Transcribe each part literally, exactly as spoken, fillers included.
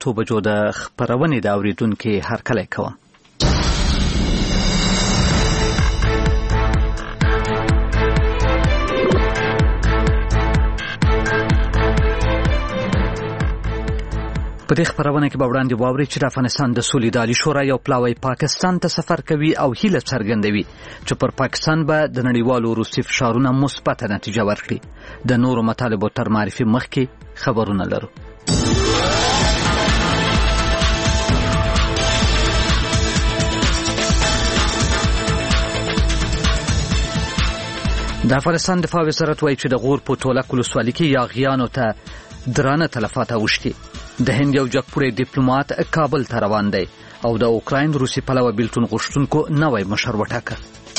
اتو بجو د خبرونې د اوریدونکو هرکلی کوم. په دې خبرونه کې به وړاندې واوري چې د افغانستان د سولې د عالي شورا یو پلاوی پاکستان ته سفر کوي او هیله څرګندوي چې پر پاکستان به د نړیوالو روسي فشارونه مثبته نتیجه ورکړي. د نورو مطالبو تر معرفي مخکې خبرونه لرو. د افغانستان دفاع وزارت وایي چې د غور په تولک ولسوالۍ کې یاغیانو ته درانه تلفات اوښتي. د هند یو جګپوړی ډیپلوماټ کابل ته روان دی او د اوکراین روسي پلوه بیلتون غوښتونکو نوی مشر وټاکه.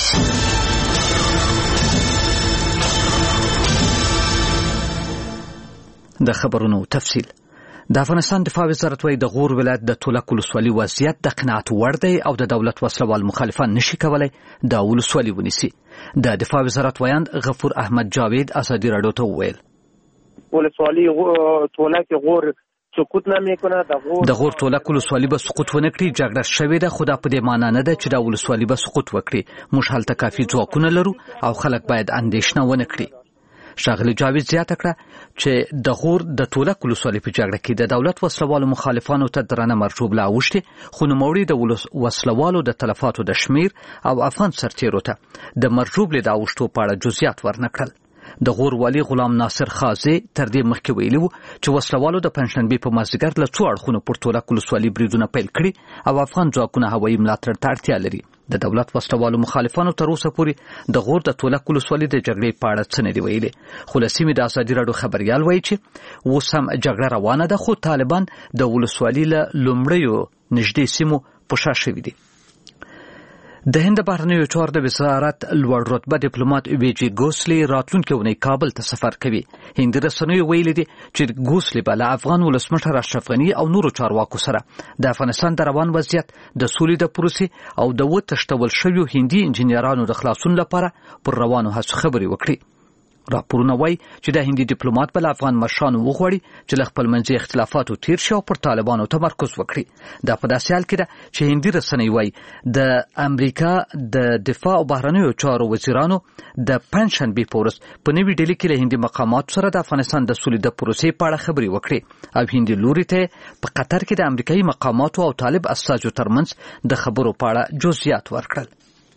د خبرونو تفصیل. د افغانستان دفاع وزارت وایي د غور ولایت د تولک ولسوالۍ وضعیت د قناعت وړ دی او د دولت وسلوال مخالفان نشي کولای د ولسوالۍ ونیسي. د دفاع وزارت ویاند غفور احمد جاوید ازادي راډیو ته وویل ولسوالۍ تولک غور سقوط نمیکنه. د غور تولک ولسوالۍ به سقوط ونه کړي. جګړه شوې ده خو دا په دې معنی نه ده چې دا ولسوالۍ به سقوط وکړي. موږ هلته کافي ځواکونه لرو او خلک باید اندېښنه ونه کړي. ښاغلي جاوید زیاته کړه چې د غور د تولک ولسوالۍ په جګړه کې د دولت وسلوالو مخالفانو ته درنه مرجوب لا اوښتي خو نوموړي د وسلوالو د تلفاتو د شمیر او افغان سرتیرو ته د مرجوب له اوښتو په اړه جزئیات ورنکړل. د غور والی غلام ناصر خازي تر دې مخکې ویلي وو چې وسلوالو د پنځشنبې په مازدیګر له څو اړخونو پر تولک ولسوالۍ بریدونه پیل کړي او افغان ځواکونه هوایي ملاتړ ته اړتیا لري. د دولت وسلوالو مخالفانو تر اوسه پورې د غور د تولک ولسوالۍ د جګړې په اړه څه نه دي ویلي. خو له سیمې د ازادي راډیو خبریال وایي چې اوس هم جګړه روانه ده خو طالبان د ولسوالۍ له لومړیو نږدې سیمو په شا شوي دي. د هند بهرنیو چارو د وزارت لوړ رتبه ډیپلوماټ ویجی ګوسلی راتلونکي اونۍ کابل ته سفر کوي. هندي رسنیو ویلي دي چې ګوسلی به له افغان ولسمشر اشرف غني او نورو چارواکو سره د افغانستان د روان وضعیت د سولې د پروسې او د وتښتول شویو هندي انجنیرانو د خلاصون لپاره پر روانو هڅو خبرې وکړي. راپورونه وایي چې د هندي ډیپلوماټ بل افغان مشرانو وغواړي چې له خپل منځي اختلافاتو تیر شي او پر طالبانو تمرکز وکړي. دا په داسې حال کې ده چې هندي رسنۍ وایي د امریکا د دفاع او بهرنیو چارو وزیرانو د پنځشنبې په ورځ په نوي ډیلي کې له هندي مقاماتو سره د افغانستان د سولې د پروسې په اړه خبرې وکړي او هندي لوري ته په قطر کې د امریکایي مقاماتو او طالب استازو ترمنځ د خبرو په اړه جزئیات ورکړل.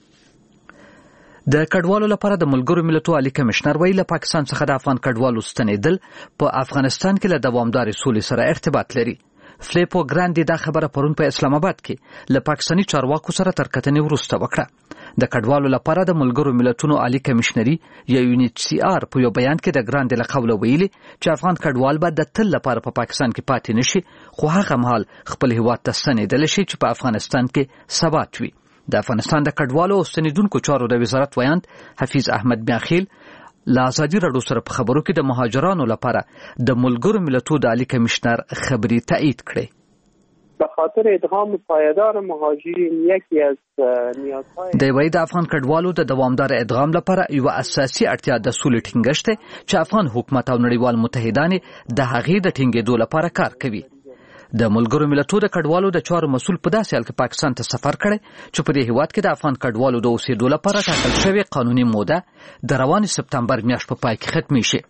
د کډوالو لپاره د ملګرو ملتونو عالی کمشنر ویل پاکستان څخه د افغان کډوالو ستنېدل په افغانستان کې له دوامدارې سولې سره ارتباط لري. فلیپو ګراندي دا خبره پرون په اسلام آباد کې له پاکستاني چارواکو سره تر کتنې وروسته وکړه. د کډوالو لپاره د ملګرو ملتونو عالی کمشنري یا یو ان ایچ سی آر په یو بیان کې د ګراندي له قوله ویلي چې افغان کډوال به د تل لپاره په پاکستان کې پاتې نشي خو هغه مهال خپل هیواد ته ستنېدل شي چې په افغانستان کې ثبات وي. د افغانستان د کډوالو او ستنېدونکو چارو د وزارت ویاند حفیظ احمد میاخیل له ازادي راډیو سره په خبرو کې د مهاجرانو لپاره د ملګرو ملتونو د عالی کمشنر خبري تایید کړې. به خاطر ادغام پایدار مهاجرین یکی از نیازهای د وای د افغان کډوالو د دوامدار ادغام لپاره یو اساسي اړتیا د سولې ټینګښت دی چې افغان حکومت او نړیوال متحدان د هغې د ټینګېدو لپاره کار کوي. د ملګرو ملتونو د کډوالو د چارو مسول په داسې حال کې پاکستان ته سفر کړی چې په دې هیواد کې د افغان کډوالو د اوسېدو لپاره ټاکل شوې قانوني موده د روانې سپتمبر میاشت په پای کې ختمي شي.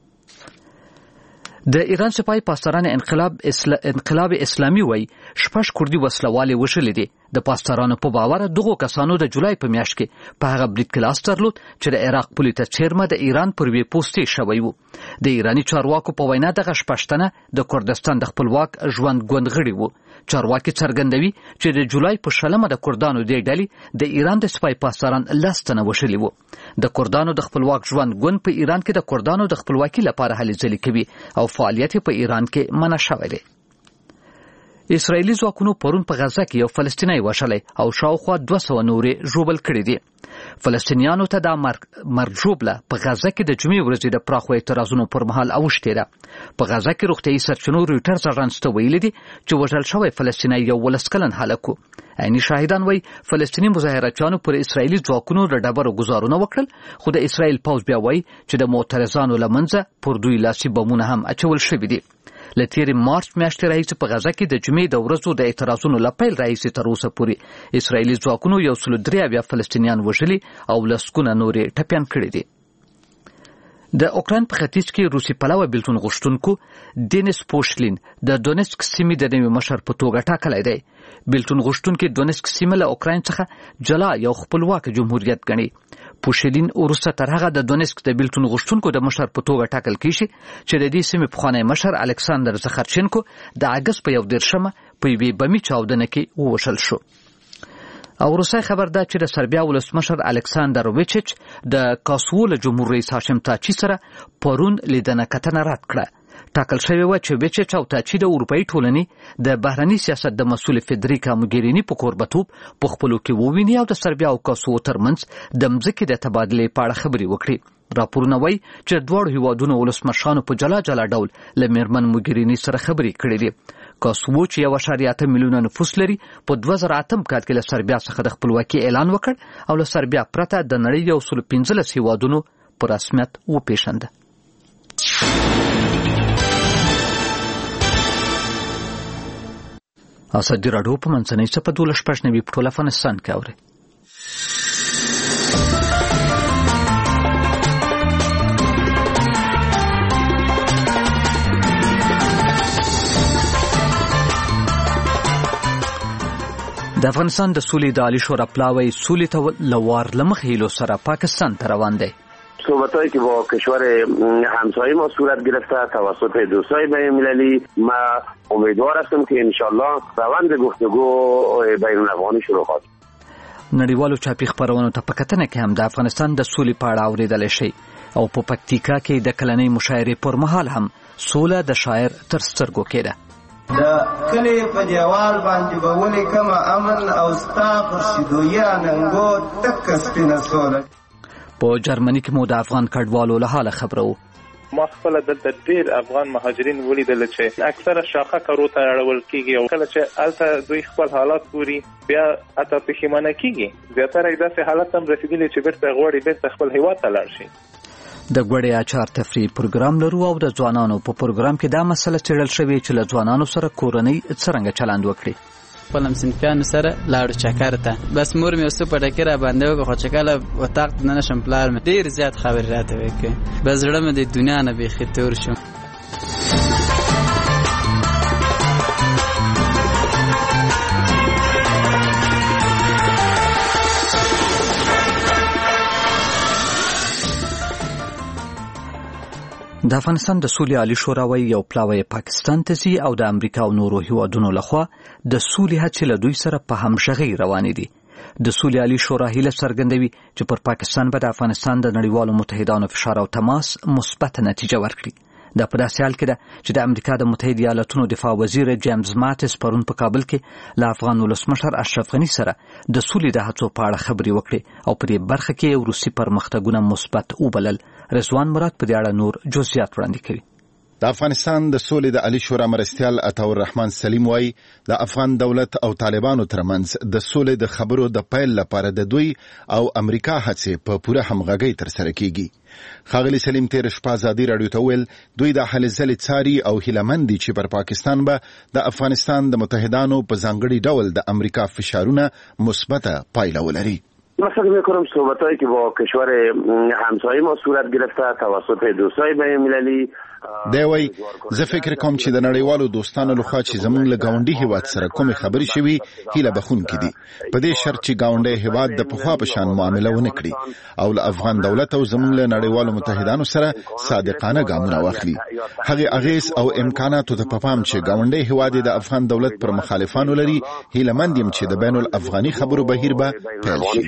د ایران سپاه پاسداران انقلاب اسل... انقلاب اسلامي وای شپږ کوردي وسلوالې وشلې دي. د پاسدارانو په باور دغه کسانو د جولای په میاشت کې په هغه برید کلاس درلود چې د عراق پولي ته چیرمه د ایران پر وی پوسټي شوی وو. د ایرانی چارواکو په وینا دغه شپږتنه د کردستان د خپلواک ژوند ګوندغړي وو. چارواکي څرګندوي چې د جولای په شلمه د کردانو د ډلې د ایران د سپاه پاسداران لستنه وشلې وو. د کردانو د خپلواک ژوند ګوند په ایران کې د کردانو د خپلواکي لپاره هلې ځلې کوي او فعالیت په ایران کې منع شوی دی. اسرائیلي ځواکونو پرون په غزه کې یو فلسطینی وشلی او شاوخوا دوه سوه نورې ژوبل کړي دي. فلسطینیانو ته دا مرګ ژوبله په غزه کې د جمعې ورځې د پراخو اعتراضونو پر مهال اوښتې ده. په غزه کې روغتیايي سرچینو رویټرز اژانس ته ویلي دي چې وژل شوی فلسطینی یو ولس کلن هلک و. عیني شاهدان وایي فلسطیني مظاهراتچیانو پر اسرائیلي ځواکونو د ډبرو ګزارونه وکړل خو د اسرائیل پوځ بیا وایي چې د معترضانو له منځه پر دوی لاسي بمونه هم اچول شوي دي. له تېرې مارچ میاشتې راهیسې په غزه کې د جمعې د ورځو د اعتراضونو له پیل راهیسې تر اوسه پورې اسرائیلي ځواکونو یو سل درې اویا فلسطینیان وژلي او لسګونه نورې ټپیان کړي دي. د اوکراین په ختیځ کې روسي پلوه بیلتون غوښتونکو دینیس پوشلین د دونیسک سیمې د نوي مشر په توګه ټاکلی دی. بیلتون غوښتونکي دونیسک سیمه له اوکراین څخه جلا یو خپلواک جمهوریت ګڼي. پوشلین وروسته تر هغه د دونیسک د بیلتون غوښتونکو د مشر په توګه ټاکل کیږي چې د دې سیمې پخوانی مشر الکساندر زخرچینکو د اګست په یو دېرشمه په یوې بمي چاودنه کې ووژل شو. او روسي خبر ده چې د سربیا ولسمشر الکساندر ویچیچ د کاسوو له جمهور رئیس هاشم تاچي سره پرون لیدنه کتنه رد کړه. ټاکل شوی و چې ویچیچ او تاچي د اروپایي ټولنې د بهرني سیاست د مسؤل فدریکا موګرینی په کوربتوب په خپلو کې وویني او د سربیا او کاسوو ترمنځ د مځکې د تبادلې په اړه خبرې وکړي. راپورونه وایي چې دواړو هیوادونو ولسمشرانو په جلا جلا ډول له میرمن موګرینی سره خبرې کړې دي. کاسوو چې یو اعشاریه اته میلیونه نفوس لري په دوه زره اتم کال کې له سربیا څخه د خپلواکۍ اعلان وکړ او له سربیا پرته د نړۍ یو سل پنځلس هیوادونو په رسمیت وپېژنده. ازادي راډیو په منځنۍ څپه دولس شپږ نوي په ټول افغانستان کې اوري. د افغانستان د سولې د عالی شورا پلاوی سولې ته لوار لمخ هیلو سره پاکستان ته روان دی. صحبتایی که با کشور همسایه ما صورت گرفته توسط دوستای بین المللی ما امیدوار هستم که انشالله روند گفتگو بین الافغانی شروع خواهد. نړیوالو چاپی خبرونو ته په کتنه کې هم د افغانستان د سولې په اړه اوریدل شي او په پکتیکا کې د کلنۍ مشاعرې پر مهال هم سوله د شاعر تر سترګو کې ده. د کلی په دیوال باندې به ولیکم امن او ستا پر شیدویه ننګو تک سپینه سوله. په جرمني کې مو د افغان کډوالو له حاله خبره وو. ما خپل دلته ډېر افغان مهاجرین ولیدل چې اکثره شاخه کارو ته اړول کېږي او کله چې هلته دوی خپل حالات ګوري بیا حتی پښیمانه کېږي. زیاتره یې داسې حالت هم رسېدلي چې بیرته غواړي بیرته خپل هیواد ته لاړ شي. د ګوړې اچار تفریح پروګرام لرو او د ځوانانو په پروګرام کې دا مسله څېړل شوې چې له ځوانانو سره کورنۍ څرنګه چلند وکړي. خپل همصنفیانو سره لاړو چکر ته بس مور مې اوس په ډکه را باندې وکړه خو چې کله اتاق ته ننشم پلار مې ډېر زیات خبرې راته وکړې بس زړه مې د دنیا نه بیخي تور شو. د افغانستان د سولې عالی شورا وایي یو پلاوی پاکستان ته ځي او د امریکا او نورو هیوادونو لخوا د سولې هڅې له دوی سره په همغږۍ روانې دي. د سولې عالی شورا هیله څرګندوي چې پر پاکستان به د افغانستان د نړیوالو متحدانو فشار او تماس مثبت نتیجه ورکړي. دا په داسې حال کې ده چې د امریکا د متحده ایالاتونو دفاع وزیر جیمز ماتس پرون په کابل کې له افغان ولسمشر اشرف غني سره د سولې د هڅو په اړه خبرې وکړې او په دې برخه کې روسي پرمختګونه مثبت وبلل. رضوان مراد په دې اړه نور جزئیات وړاندې کوي. د افغانستان د سولې د عالی شورا مرستیال عطاء الرحمن سلیم وایي د افغان دولت او طالبانو ترمنځ د سولې د خبرو د پیل لپاره د دوی او امریکا هڅې په پوره همغږۍ ترسره کیږي. ښاغلي سلیم تېره شپه ازادي راډیو ته وویل دوی د هلې ځلې څاري او هیلهمند دي چې پر پاکستان به د افغانستان د متحدانو په ځانګړي ډول د امریکا فشارونه مثبته پایله ولري. مثلا میکنم صحبتایی که با کشور همسایه ما صورت گرفته توسط دوستای بین المللی دی وایي زه فکر کوم چې د نړیوالو دوستانو لخوا چې زموږ له ګاونډي هیواد سره کومې خبرې شوي هیله بخښونکې دي په دې شرط چې ګاونډی هیواد د پخوا په شان معامله ونه کړي او له افغان دولت او زموږ له نړیوالو متحدانو سره صادقانه ګامونه واخلي. هغې اغیز او امکاناتو ته په پام چې ګاونډی هیواد د افغان دولت پر مخالفانو لري هیلهمند یم چې د بین الافغاني خبرو بهیر به پیل شي.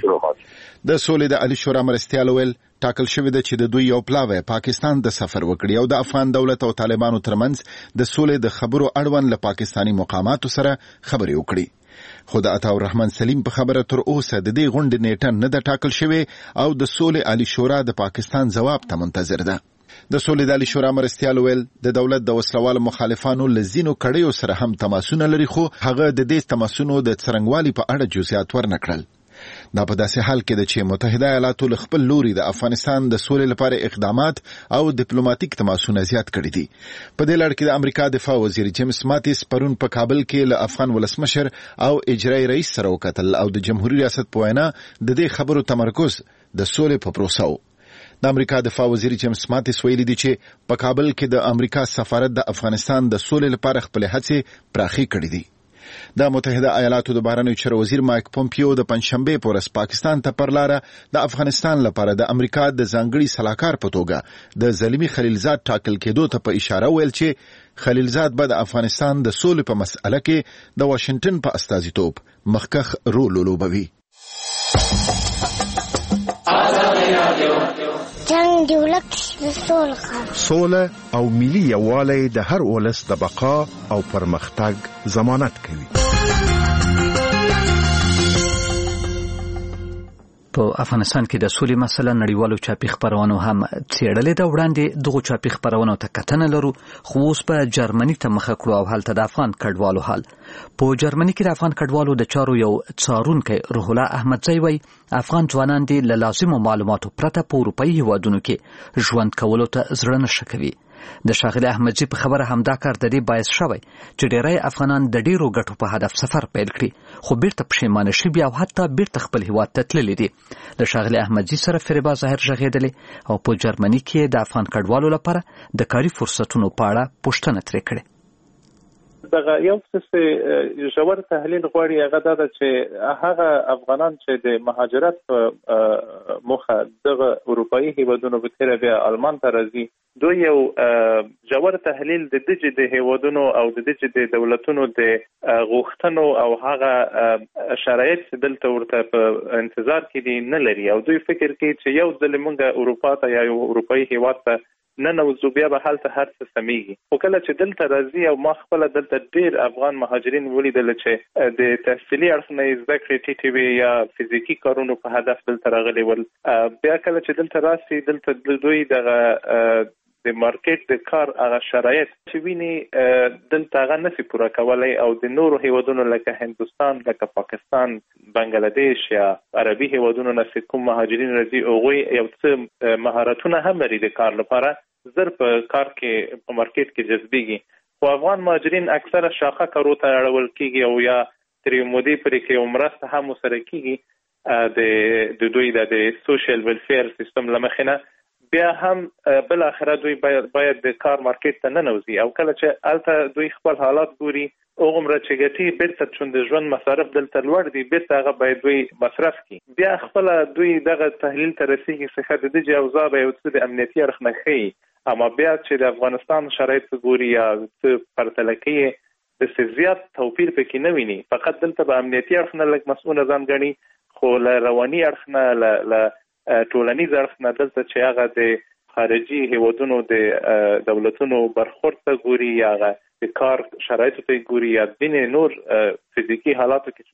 د سولې د عالی شورا مرستیال ویل ټاکل شوی ده چې د دوی یو پلاوی پاکستان د سفر وکړي او د افغان دولت او طالبانو ترمنځ د سولې د خبرو اړوند له پاکستاني مقاماتو سره خبرې وکړي. خو د عطاء الرحمن سلیم په خبره تر اوسه د دې غونډې نیټه نه ده ټاکل شوې او د سولې عالی شورا د پاکستان ځواب ته منتظر ده. د سولې د عالی شورا مرستیال ویل د دولت د وسلوالو مخالفانو له ځینو کړیو سره هم تماسونه لري خو هغه د دې تماسونو د څرنګوالي په اړه جزئیات ورنکړل. دا په داسې حال کې ده چې متحده ایالاتو له خپل لوري د افغانستان د سولې لپاره اقدامات او ډیپلوماټیک تماسونه زیات کړي دي. په دې لړ کې د امریکا دفاع وزیر جیمز ماتیس پرون په کابل کې له افغان ولسمشر او اجرایي رئیس سره وکتل او د جمهوریت ریاست په وینا د دې خبرو تمرکز د سولې په پروسه و. د امریکا دفاع وزیر جیمز ماتیس ویلي دی چې په کابل کې د امریکا سفارت د افغانستان د سولې لپاره خپل هڅې پراخي کړې دي. د متحده ایالاتو د بهرنیو چارو وزیر مایک پومپیو د پنځشنبه په ورځ پاکستان ته پر لاره د افغانستان لپاره د امریکا د ځانګړي سلاکار په توګه د زلمی خلیلزاد ټاکل کېدو ته په اشاره ویل چې خلیلزاد به د افغانستان د سولې په مسأله کې د واشنگټن په استازیتوب مخکخ رول ولوبوي. جنگ دی ولک د سولې سوله او ملي یووالی د هر ولس د بقا او پرمختګ ضمانت کوي. په افغانستان کې د سولې مسله نړیوالو چاپي خبرونو هم څېړلې ده. وړاندې دغو چاپي خبرونو ته کتنه لرو، خو اوس په جرمني ته مخه کړو او هلته د افغان کډوالو حال. په جرمني کې د افغان کډوالو د چارو یو څارونکی روح الله احمدزی وایي افغان ځوانان دې له لازمو معلوماتو پرته په اروپایي هیوادونو کې ژوند کولو ته زړه نه ښه کوي. د ښاغلي احمدزي په خبره همدا کار د دې باعث شوی چې ډیری افغانان د ډیرو ګټو په هدف سفر پیل کړي، خو بیرته پښیمانه شوي او حتی بیرته خپل هیواد ته تللي دي. د ښاغلي احمدزي سره فریبا ظاهر غږېدلې او په جرمني کې د افغان کډوالو لپاره د کاري فرصتونو په اړه پوښتنه ترې کړې. دغه یو څه ژور تحلیل غواړي، هغه دا ده چې هغه افغانان چې د مهاجرت په موخه دغه اروپایي هیوادونو په تیره بیا آلمان ته راځي، دوی یو ژور تحلیل د دغه د هیوادونو او د دغه د دولتونو د غوښتنو او هغه شرایط چې دلته ورته په انتظار کې دي نه لري، او دوی فکر کوي چې یو ځل موږ اروپا ته یا یو اروپایي هیواد ته نه نوځو بیا به هلته هر څه سمیږي. خو کله چې دلته راځي او ما خپله دلته ډېر افغان مهاجرین ولیدل چې د تحصیلي اړخ نه زده کړې ټیټې وي یا فزیکي کارونو په هدف دلته راغلي ول، بیا کله چې دلته راسي دلته دوی دغه د مارکیټ د کار هغه شرایط چې ویني دلته هغه نشي پوره کولی، او د نورو هیوادونو لکه هندوستان، لکه پاکستان، بنګلادیش یا عربي هیوادونو نه چې کوم مهاجرین راځي هغوی یو څه مهارتونه هم لري د کار لپاره، زر په کار کې په مارکیټ کې جذبېږي. خو افغان مهاجرین اکثره شاخه کارو ته اړول کېږي او یا تر یو مودې پورې کې یو مرسته هم ورسره کېږي د دوی د سوشل ویلفیر سیستم له مخې نه، بیا هم بل اخره دوی باید باید د کار مارکیټ ته نه نوځي، او کله چې هلته دوی خپل حالات ګوري هغومره چې ګټي بیرته چون د ژوند مصارف دلته لوړ دي، بیرته هغه باید دوی مصرف کړي. بیا خپله دوی دغه تحلیل ته رسېږي چې ښه د دغې اوضاع به یو څه د امنیتي اړخ نه ښیي، اما بیا چې د افغانستان شرایط ګوري یا څه پرتله کوي داسې زیات توپیر پکې نه ویني. فقط دلته به امنیتي اړخ نه لږ مسؤله ځان ګڼي، خو له رواني اړخ نه له ټولنیز اړخ نه دلته چې هغه د خارجي هیوادونو د دولتونو برخورد ته ګوري یا هغه د کار شرایطو ته ګوري یا ځینې نور فزیکي حالاتو کې چې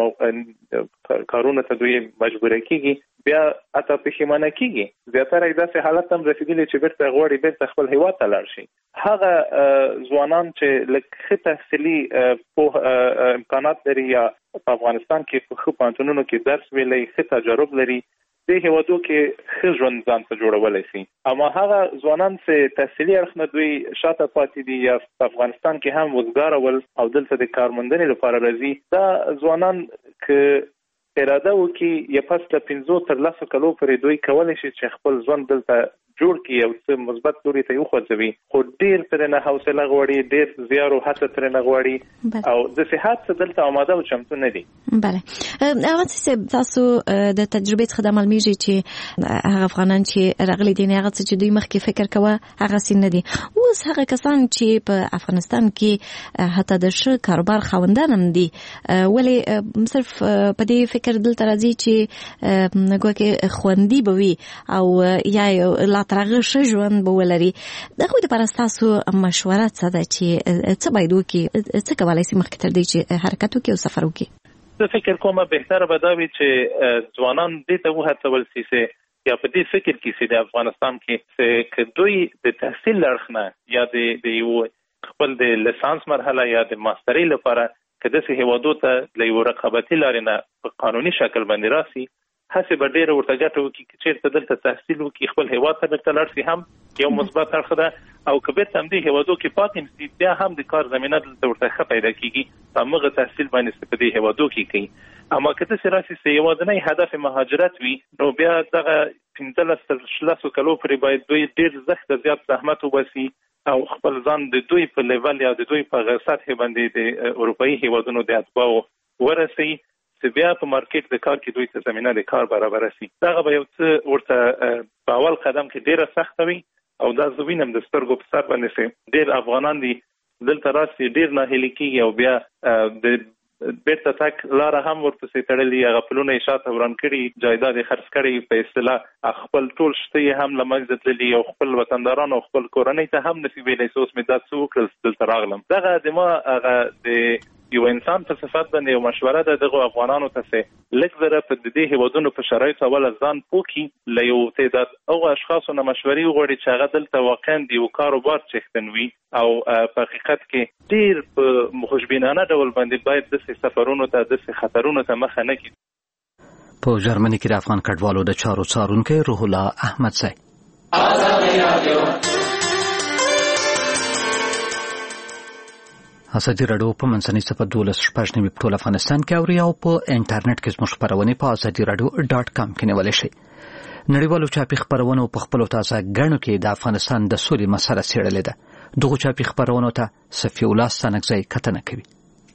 دوی کارونه ته دوی مجبوره کېږي، بیا حتی پښیمانه کېږي. زیاتره یې داسې حالت هم رسېدلي چې بیرته غواړي بیرته خپل هیواد ته لاړ شي. هغه ځوانان چې لږ ښه تحصیلي پوهه امکانات لري یا په افغانستان کې په ښه پوهنتونونو کې درس ویلی، ښه تجارب لري، د هیوادو کې ښه ژوند ځان ته جوړولی شي. اما هغه ځوانان چې تحصیلي اړخ نه دوی شاته پاتې دي یا په افغانستان کې هم وزګاره ول او دلته د کارموندنې لپاره راځي، دا ځوانان که اراده وکړي یا پس له پنځو تر لسو کلو پورې دوی کولی شي چې خپل ژوند دلته جوړ کړي او څه مثبت لوري ته وخوځوي، خو ډېر ترېنه حوصله غواړي، ډېر زیار او هڅه ترېنه غواړي او داسې هڅه دلته آماده او چمتو نه دي. بله، هغه څه تاسو د تجربې څخه د معلومیږي چې هغه افغانان چې راغلي دي هغه څه چې دوی مخکې فکر کوه هغسې نه دي. اوس هغه کسان چې په افغانستان کې حتی د ښه کاروبار خاوندان هم دي، ولې صرف په دې فکر دلته راځي چې ګویا خوندي به وي او یا لا تر هغه ښه ژوند به ولري. د هغوی دپاره ستاسو مشوره څه ده چې څه باید وکړي، څه کولی شي مخکې تر دې چې حرکت وکړي او سفر وکړي؟ زه فکر کوم بهتره به دا وي چې ځوانان دې ته وهڅول شي چې یا په دې فکر کې چې د افغانستان کې چې که دوی د تحصیل له اړخ نه یا د یو خپل د لیسانس مرحله یا د ماسترۍ لپاره که داسې هیوادو ته له یو رقابتي لارې نه په قانوني شکل باندې راسي، هسې به ډېره ورته ګټه وکړي چې چېرته دلته تحصیل وکړي، خپل هیواد ته بېرته لاړ شي، هم یو مثبت اړخ ده. او که بېرته همدې هیوادو کې پاتې نشي، بیا هم د کار زمینه دلته ورته ښه پیدا کېږي، په همغه تحصیل باندې په دې هیوادو کې کوي. اما که داسې راسي چې یوازینی هدف مهاجرت وي، نو بیا دغه پنځلس تر شلسو کلو پورې باید دوی ډېر زښته زیات زحمت وباسي او خپل ځان د دوی په لیول یا د دوی په سطح باندې د اروپایي هیوادونو د اتباعو ورسوي، چې بیا په مارکیټ د کار کې دوی ته زمینه د کار برابره شي. دغه به یو څه ورته په اول قدم کې ډېره سخته وي، او دا زه وینم د سترګو په سر باندې چې ډېر افغانان دي دلته راسي، ډېر ناهیلي کېږي او بیا د بیرته تک لاره هم ورپسې تړلي، هغه پلونه یې شاته وران کړي، جایداد یې خرڅ کړی، په اصطلاح خپل ټول شته یې هم له منځه تللي او خپل وطنداران او خپل کورنۍ ته هم نشي ویلی چې اوس مې دا څه وکړل دلته راغلم. دغه د ما هغه د یو انسان په صفت باندې یو مشوره ده دغه افغانانو ته چې لږ ذره په دې هیوادونو په شرایطو اوله ځان پوه کړي، له یو تعداد هغو اشخاصو نه مشورې وغواړي چې هغه دلته واقعا د یو کاروبار څښتن وي، او په حقیقت کې ډېر په خوشبینانه ډول باندې باید داسې سفرونو ته داسې خطرونو ته مخه نه کړي. په جرمني کې د افغان کډوالو د چارو څارونکی روح الله احمدزی. ازادي راډیو په منځنۍ صفحه دولس شپږ نوي په ټول افغانستان کې اوري او په انټرنیټ کې زموږ خپرونې په ازادي راډیو ډاټ کام کې نیولی شئ. نړیوالو چاپي خپرونو په خپلو تازه ګڼو کې د افغانستان د سولې مسله څېړلې ده. دغو چاپي خپرونو ته صفي الله ستانکزی کتنه کوي.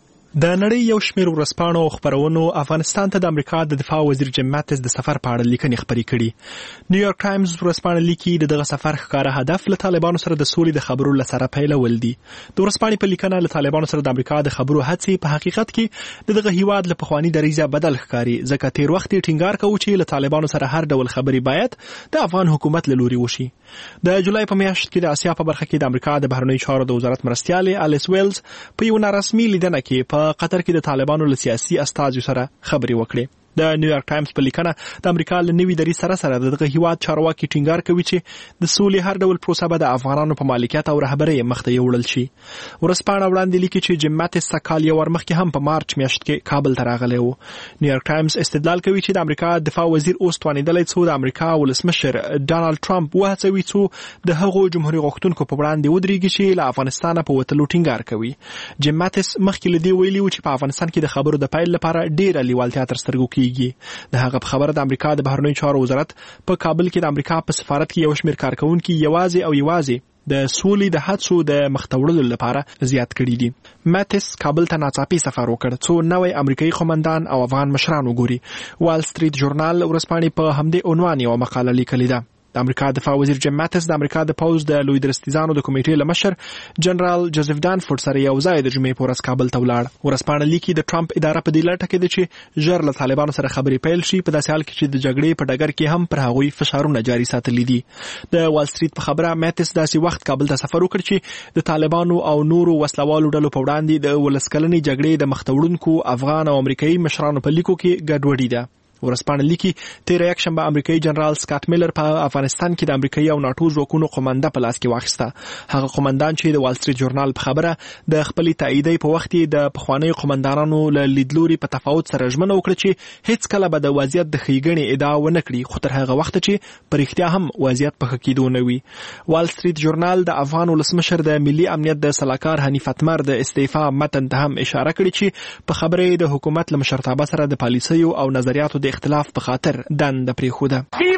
د نړۍ یو شمېر ورځپاڼو او خپرونو افغانستان ته د امریکا د دفاع وزیر جیم ماتس د سفر په اړه لیکنې خپرې کړي. نیویارک ټایمز ورځپاڼه لیکي د دغه سفر ښکاره هدف له طالبانو سره د سولې د خبرو له سره پیلول دي. د ورځپاڼې په لیکنه له طالبانو سره د امریکا د خبرو هڅې په حقیقت کې د دغه هیواد له پخواني دریځه بدل ښکاري، ځکه تیر وخت یې ټینګار کوي چې له طالبانو سره هر ډول خبرې باید د افغان حکومت له لوري وشي. د جولای په میاشت کې د اسیا په برخه کې د امریکا د بهرنیو چارو د وزارت مرستیالې الیس ویلز په یو نارسمي لیدنه کې په قطر کې د طالبانو له سیاسي استازو سره خبرې وکړې. د نیویارک ټایمز په لیکنه د امریکا له نوي دریځ سره سره دغه هیواد چارواکي ټینګار کوي چې د سولې هر ډول پروسه به د افغانانو په مالکیت او رهبرۍ مخته یوړل شي. ورځپاڼه وړاندې لیکي چې جیم ماتس کال یو ور مخکې هم په مارچ میاشت کې کابل ته راغلی و. نیویارک ټایمز استدلال کوي چې د امریکا دفاع وزیر اوس توانېدلی څو د امریکا ولسمشر ډانلډ ټرمپ وهڅوي څو د هغو جمهوریت غوښتونکو په وړاندې ودرېږي چې له افغانستانه په وتلو ټینګار کوي. جیم ماتس مخکې له دې ویلي و چې په افغانستان کې د خبرو د پیل لپاره ډېره لیوالتیا تر سترګو کېږي. د هغه په خبره د امریکا د بهرنیو چارو وزارت په کابل کې د امریکا په سفارت کې یو شمېر کارکونکي یوازې او یوازې د سولې د هڅو د مختوړلو لپاره زیات کړي دي. ماتس کابل ته ناڅاپي سفر وکړ څو نوی امریکایي قومندان او افغان مشران وګوري. وال سټریټ ژورنال ورځپاڼې په همدې عنوان یوه مقاله لیکلې ده. د امریکا دفاع وزیر جیم ماتس د امریکا د پوځ د لوی درستیزانو د کمیټې له مشر جنرال جوزف ډانفورد سره یو ځای د جمعې په ورځ کابل ته ولاړ. ورځپاڼه لیکي د ټرمپ اداره په دې لټه کې ده چې ژر له طالبانو سره خبرې پیل شي، په داسې حال کې چې د جګړې په ډګر کې هم پر هغوی فشارونه جاري ساتلي دي. د وال سټریټ په خبره ماتس داسې وخت کابل ته سفر وکړ چې د طالبانو او نورو وسلوالو ډلو په وړاندې د ولس کلنې جګړې د مختوړونکو افغان او امریکایي مشرانو په لیکو کې ګډوډي ده. ورځپاڼه لیکي تیر یکشنبه امریکایي جنرال سکاټ میلر په افغانستان کې د امریکایي او ناټو ځواکونو قومنده په لاس کې واخیسته. هغه قومندان چې د وال سټریټ ژورنال په خبره د خپلې تاییدۍ په وخت کې د پخوانیو قومندانانو له لیدلوري په تفاوت سره ژمنه وکړه چې هیڅ کله به د وضعیت د ښېګڼې ادعا ونه کړي، خو تر هغه وخته چې په رښتیا هم وضعیت په ښه کېدو نه وي. وال سټریټ ژورنال د افغان ولسمشر د ملي امنیت د سلاکار حنیف اتمر د استعفا متن ته هم اشاره کړې چې په خبره د حکومت له مشرتابه سره د پالیسیو او نظریاتو د اختلاف په خاطر دند پریخوده.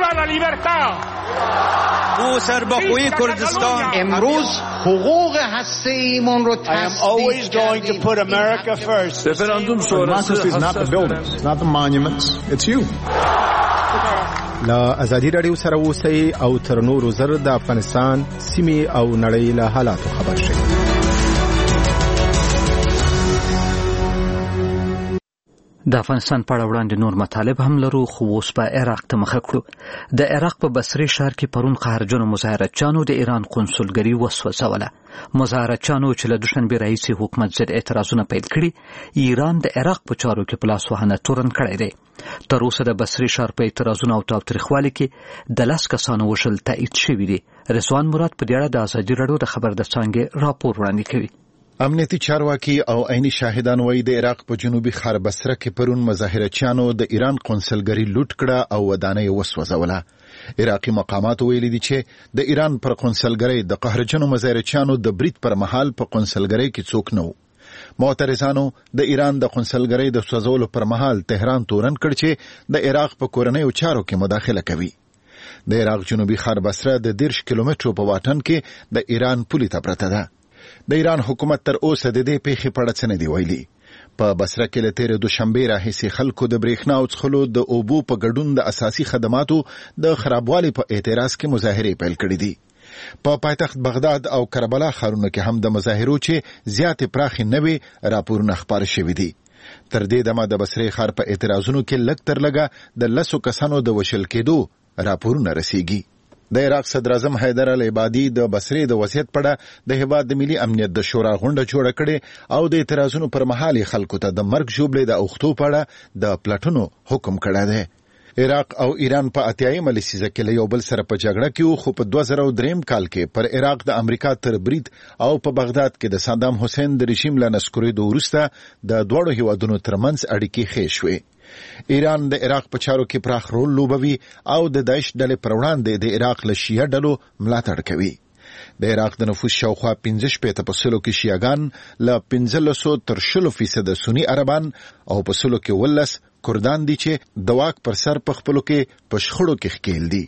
او سرباخوی کردستان امروز حقوق هسته‌ایمون رو تصدیق کردیم. رفراندوم شورای not the buildings, not the monuments, it's you. لا ازادي راډیو سره اوسئ او تر نورو زر د افغانستان سیمې او نړۍ له حالاتو خبر شئ. د افغانستان په اړه وړاندې نور مطالب هم لرو، خو اوس په عراق ته مخه کړو. د عراق په بصرې ښار کې پرون قهرجنو مظاهرتچیانو د ایران قونسلګري وسوځوله. مظاهرتچیانو چې له دوشنبې راهیسې حکومت ضد اعتراضونه پیل کړي، ایران د عراق په چارو کې په لاسوهنه تورن کړی دی. تر اوسه د بصرې ښار په اعتراضونو او تاوتریخوالي کې د لس کسانو وژل تایید شوي دي. رضوان مراد په دې اړه د ازادي راډیو د خبر د څانګې راپور وړاندې کوي. امنیتي چارواکي او عیني شاهدان وایي د عراق په جنوبي ښار بصره کې پرون مظاهرچیانو د ایران قونسلګري لوټ کړه او ودانۍ وسوځوله. عراقي مقامات ویلي دي چې د ایران پر قونسلګري د قهرجنو مظاهرچیانو د برید پر مهال په قونسلګري کې څوک نه و. معترضانو د ایران د قونسلګري د سوځولو پر مهال تهران تورن کړ چې د عراق په کورنیو چارو کې مداخله کوي. د عراق جنوبي ښار بصره د دیرش کیلومترو په واټن کې د ایران پولې ته پرته ده. د ایران حکومت تر اوسه د دې پیښې په اړه څه نه دی ویلي. په بصره کې له تېرې دوشنبې راهیسې خلکو د برېښنا او څښلو د اوبو په ګډون د اساسي خدماتو د خرابوالي په اعتراض کې مظاهرې پیل کړې دي. په پایتخت بغداد او کربلا ښارونو کې هم د مظاهرو چې زیاتې پراخې نه وي راپورونه خپاره شوي دي. تر دې دمه د بصرې ښار په اعتراضونو کې لږ تر لږه د لسو کسانو د وژل کېدو راپورونه رسیږي. د عراق صدر اعظم حیدر العبادي د بصرې د وضعیت په اړه د هیواد د ملي امنیت د شورا غونډه جوړه کړې او د اعتراضونو پر مهال خلکو ته د مرګ ژوبلې د اوښتو په اړه د پلټنو حکم کړی دی. عراق او ایران په اتیایمه لسیزه کې له یو بل سره په جګړه کې وو، خو په دوه زره درې کال کې پر عراق د امریکا تر برید او په بغداد کې د صدام حسین د رژیم له نسکورېدو وروسته د دواړو هیوادونو ترمنځ اړیکې ښې شوې. ایران د عراق په چارو کې پراخ رول لوبوي او د داعش ډلې پر وړاندې د عراق له شیعه ډلو ملاتړ کوي. د عراق د نفوس شاوخوا پنځه شپېته په سلو کې شیعهګان، له پنځلسو تر شلو فیصده سني عربان او په سلو کې ولس کردان دي چې د واک پر سر په خپلو کې په شخړو کې ښکېل دي.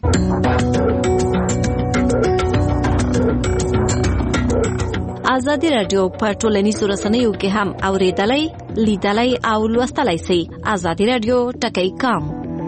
ازادي راډیو په ټولنیزو رسنیو کې هم اوریدلای، لیدلای او لوستلای شئ. ازادي راډیو ټکی کام.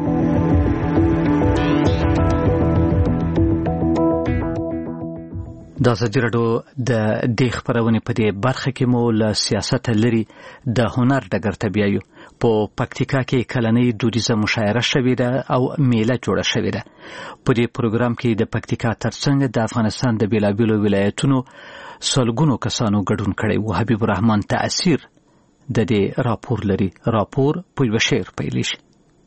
د ازادي راډیو د دې خبرونې په دې برخه کې مو له سیاست لري د هنر ډګر ته بیایو. په پکتیکا کې کلنۍ دودیزه مشاعره شوې ده او میله جوړه شوې ده. په دې پروګرام کې د پکتیکا ترڅنګ د افغانستان د بیلابیلو ولایتونو سلګونو کسانو ګډون کړی و. حبیب الرحمن تأثیر د دې راپور لري. راپور په یو شعر پیل شي.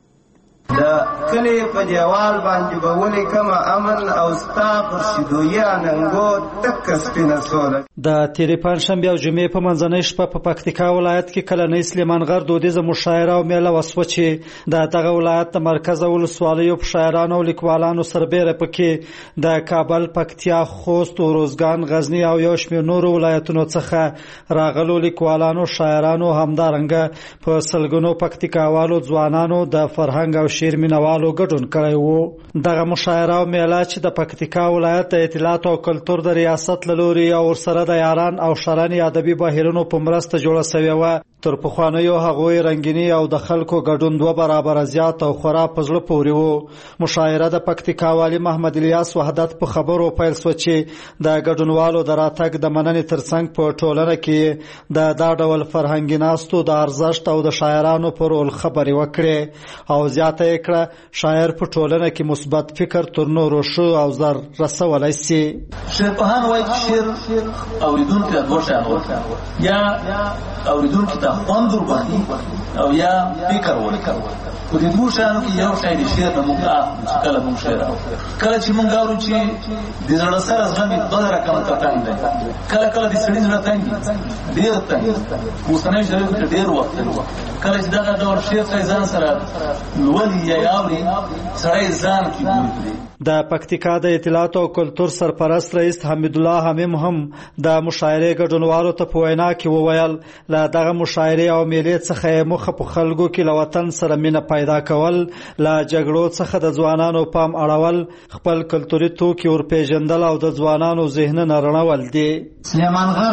د کلی په دیوال باندې به ولیکم امن او ستا پر شیدویه ننګو تک سپینه سوله. د تېرې پنجشنبې او جمعې په منځنۍ شپه په پکتیکا ولایت کې کلنۍ سلیمان غر دودیزه مشاعره او میله وسوه چې د دغه ولایت د مرکز ولسوالیو په شاعرانو او لیکوالانو سربیره پکې د کابل، پکتیا، خوست، روزګان، غزني او یو شمېر نورو ولایتونو څخه راغلو لیکوالانو، شاعرانو، همدارنګه په سلګونو پکتیکاوالو ځوانانو د فرهنګ او شعر مینوالو ګډون کړی وو. دغه مشاعره او میله چې د پکتیکا ولایت د اطلاعات او کلتور د ریاست له لوري او ورسره د یاران او شرنې ادبي بهیرونو په مرسته جوړه سوې وه، تر پخوانیو هغوی رنګیني او د خلکو ګډون دوه برابره زیات او خورا په زړه پورې وو. مشاعره د پکتیکا والي محمد الیاس وحدت په خبرو پیل سوه چې د ګډونوالو د راتګ د مننې ترڅنګ په ټولنه کې د دا ډول فرهنګي ناستو د ارزښت او د شاعرانو په رول خبرې وکړې او زیاته یې کړه شاعر په ټولنه کې مثبت فکر تر نورو ښه او زر رسولی سي. شعرپوهان وایي چې شعر اورېدونکي ته دوه شیان ورکوي، یا اورېدونکي ته خوند ورباندې او یا فکر ورکوي. په دې دوه شیانو کې یو شی د شعر نه موږ اخلو چې کله موږ شعر اورو، کله چې موږ اورو چې د زړه سره زړه مې دوه رقمه تنګ دی، کله کله د سړي زړه تنګ ډېر تنګ اوسنۍ شاعرانو کې ډېر وخت کله چې دغه ډول شعر ته ځان سره لولي یا اوري سړی ځان کې ګوري. د پکتیکا د اطلاعات او کلتور سرپرست رئیس حمید الله حمیم هم د مشاعرې ګډونوالو ته په وینا کې وویل له دغه مشاعرې او میلې څخه مخه په خلکو کې له وطن سره مینه پیدا کول، له جګړو څخه د ځوانانو پام اړول، خپل کلتوري توکي ورپېژندل او د ځوانانو ذهنونه رڼول دي. سلیمان غر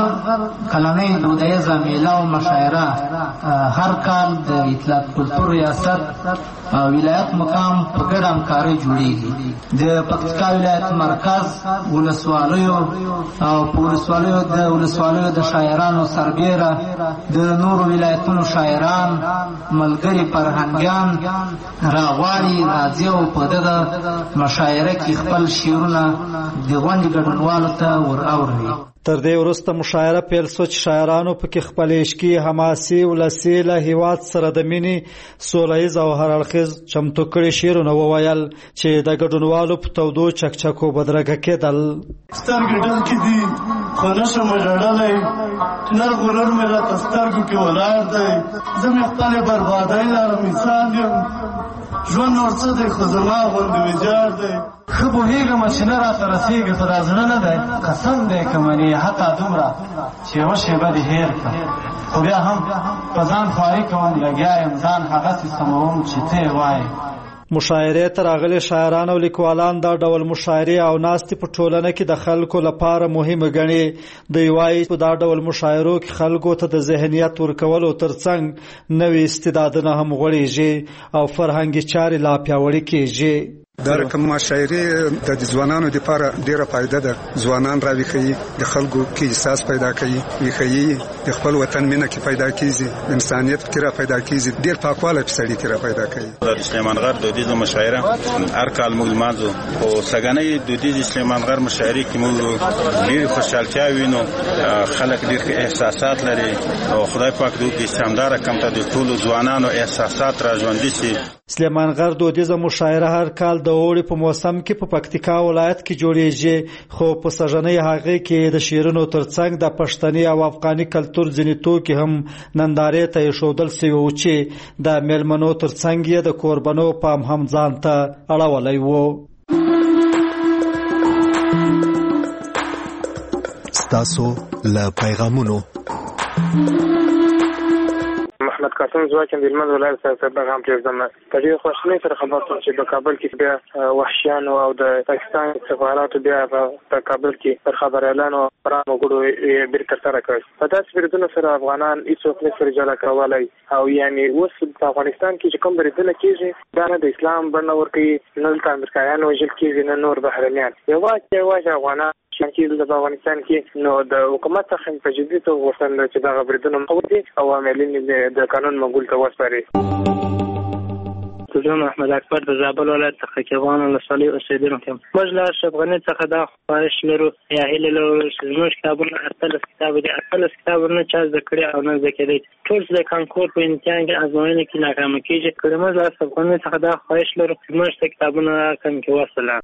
کلنۍ دودیزه میله او مشاعره هر کال د اطلاعات کلتور ریاست او ولایت مقام په ګډه همکارۍ جوړیږي. د پکتیکا ولایت مرکز ولسوالیو او په ولسوالیو د ولسوالیو د شاعرانو سربیره د نورو ولایتونو شاعران ملګري فرهنګیان راغواړي راځي او په دغه مشاعره کې خپل شعرونه د غونډې ګډونوالو ته ور اوري. تر دې وروسته مشاعره پیل شوه چې شاعرانو پکې خپل عشقي حماسي ولسي له هیواد سره د مینې سوله ییز او هر اړخیز چمتو کړي شعرونه وویل چې د ګډونوالو په تودو چکچکو بدرګه کېدل. سترګې ډکې دي خو نشم ژړلی، نر غرور مې راته سترګو کې ولاړ دی، زه مې خپلې بربادۍ لره مثال یم، ژوند نور څه دی خو زما غوندې ویجاړ دی. ښه پوهېږم چې نه راته رسېږي خو دا زړه نه دی، قسم دی که منې حتی دومره چې یوه شېبه دې هېر کړه، خو بیا هم په ځان خواري کوم لګیا یم، ځان هغسې سموم چې ته یې وایې. مشاعرې ته راغلي شاعران او لیکوالان دا ډول مشاعرې او ناستې په ټولنه کې د خلکو لپاره مهمه ګڼي. دوی وایي په دا ډول مشاعرو کې خلکو ته د ذهنیت ورکولو ترڅنګ نوي استعدادونه هم غوړېږي او فرهنګي چارې لا پیاوړې کېږي. دا رقم مشاعرې د ځوانانو لپاره ډیره فائدہ ده. ځوانان راویښوي، د خلکو کې احساس پیدا کوي، ویښوي د خپل وطن مینه کې پیدا کیږي، انسانیت کې را پیدا کیږي، ډیر پاکواله په سړی کې را پیدا کوي. د سلیمان غر دودیزه مشاعره هر کال موږ لمانځو، او سګنۍ دودیزه سلیمان غر مشاعره کې موږ ډیر خوشحالتیا وینو، خلک ډیر احساسات لري، او خدای پاک دې استعمار کم ته د ټولو ځوانانو احساسات را ژوندي شي. سلیمان غر دودیزه مشاعره هر کال د اوړي په موسم کې په پکتیکا ولایت کې جوړیږي، خو په سژنۍ هغې کې د شعرونو ترڅنګ د پښتني او افغاني کلتور ځینې توکي هم نندارې ته ایښودل سوي وو چې د میلمنو ترڅنګ یې د کوربنو پام هم ځان ته اړولی و. ستاسو له پیغامونو محمد قاسم زواکم د هلمند ولایت سره پیغام پرېږدم. په ډېرې خواشینۍ سره خبر شوم چې په کابل کې بیا وحشیانو او د پاکستان سفاراتو بیا په کابل کې پر خبریالانو او خبرانو وګړو برید ترسره کړ. په داسې بریدونو سره افغانان هېڅوک نه سره جلا کولی، او یعنې اوس په افغانستان کې چې کوم بریدونه کېږي دا نه د اسلام بڼه ورکوي، نه دلته امریکایان وژل کېږي، نه نور بهرنیان، یوازې یوازې افغانان چې د افغانستان کې نو د حکومت څخه په جدي توګه غوښتنه چې دغه بریدونه مخوي او عاملین د قانون مګول ته وسپاري. زه محمد اکبر د زابل ولایت څخه کېوان ولسوالۍ اوسېدونکی یم. موږ له اشرف غني څخه دا خواهش لرو یا هیله لرو چې زموږ کتابونه اتلس کتاب دي، اتلس کتابونه چا زده کړي او نه زده کېدی، ټول د کانکور په امتحان کې ازموینه کې ناکامه کېږي. که موږ له اشرف غني څخه دا خواهش لرو چې زموږ کتابونه کم کې وصله.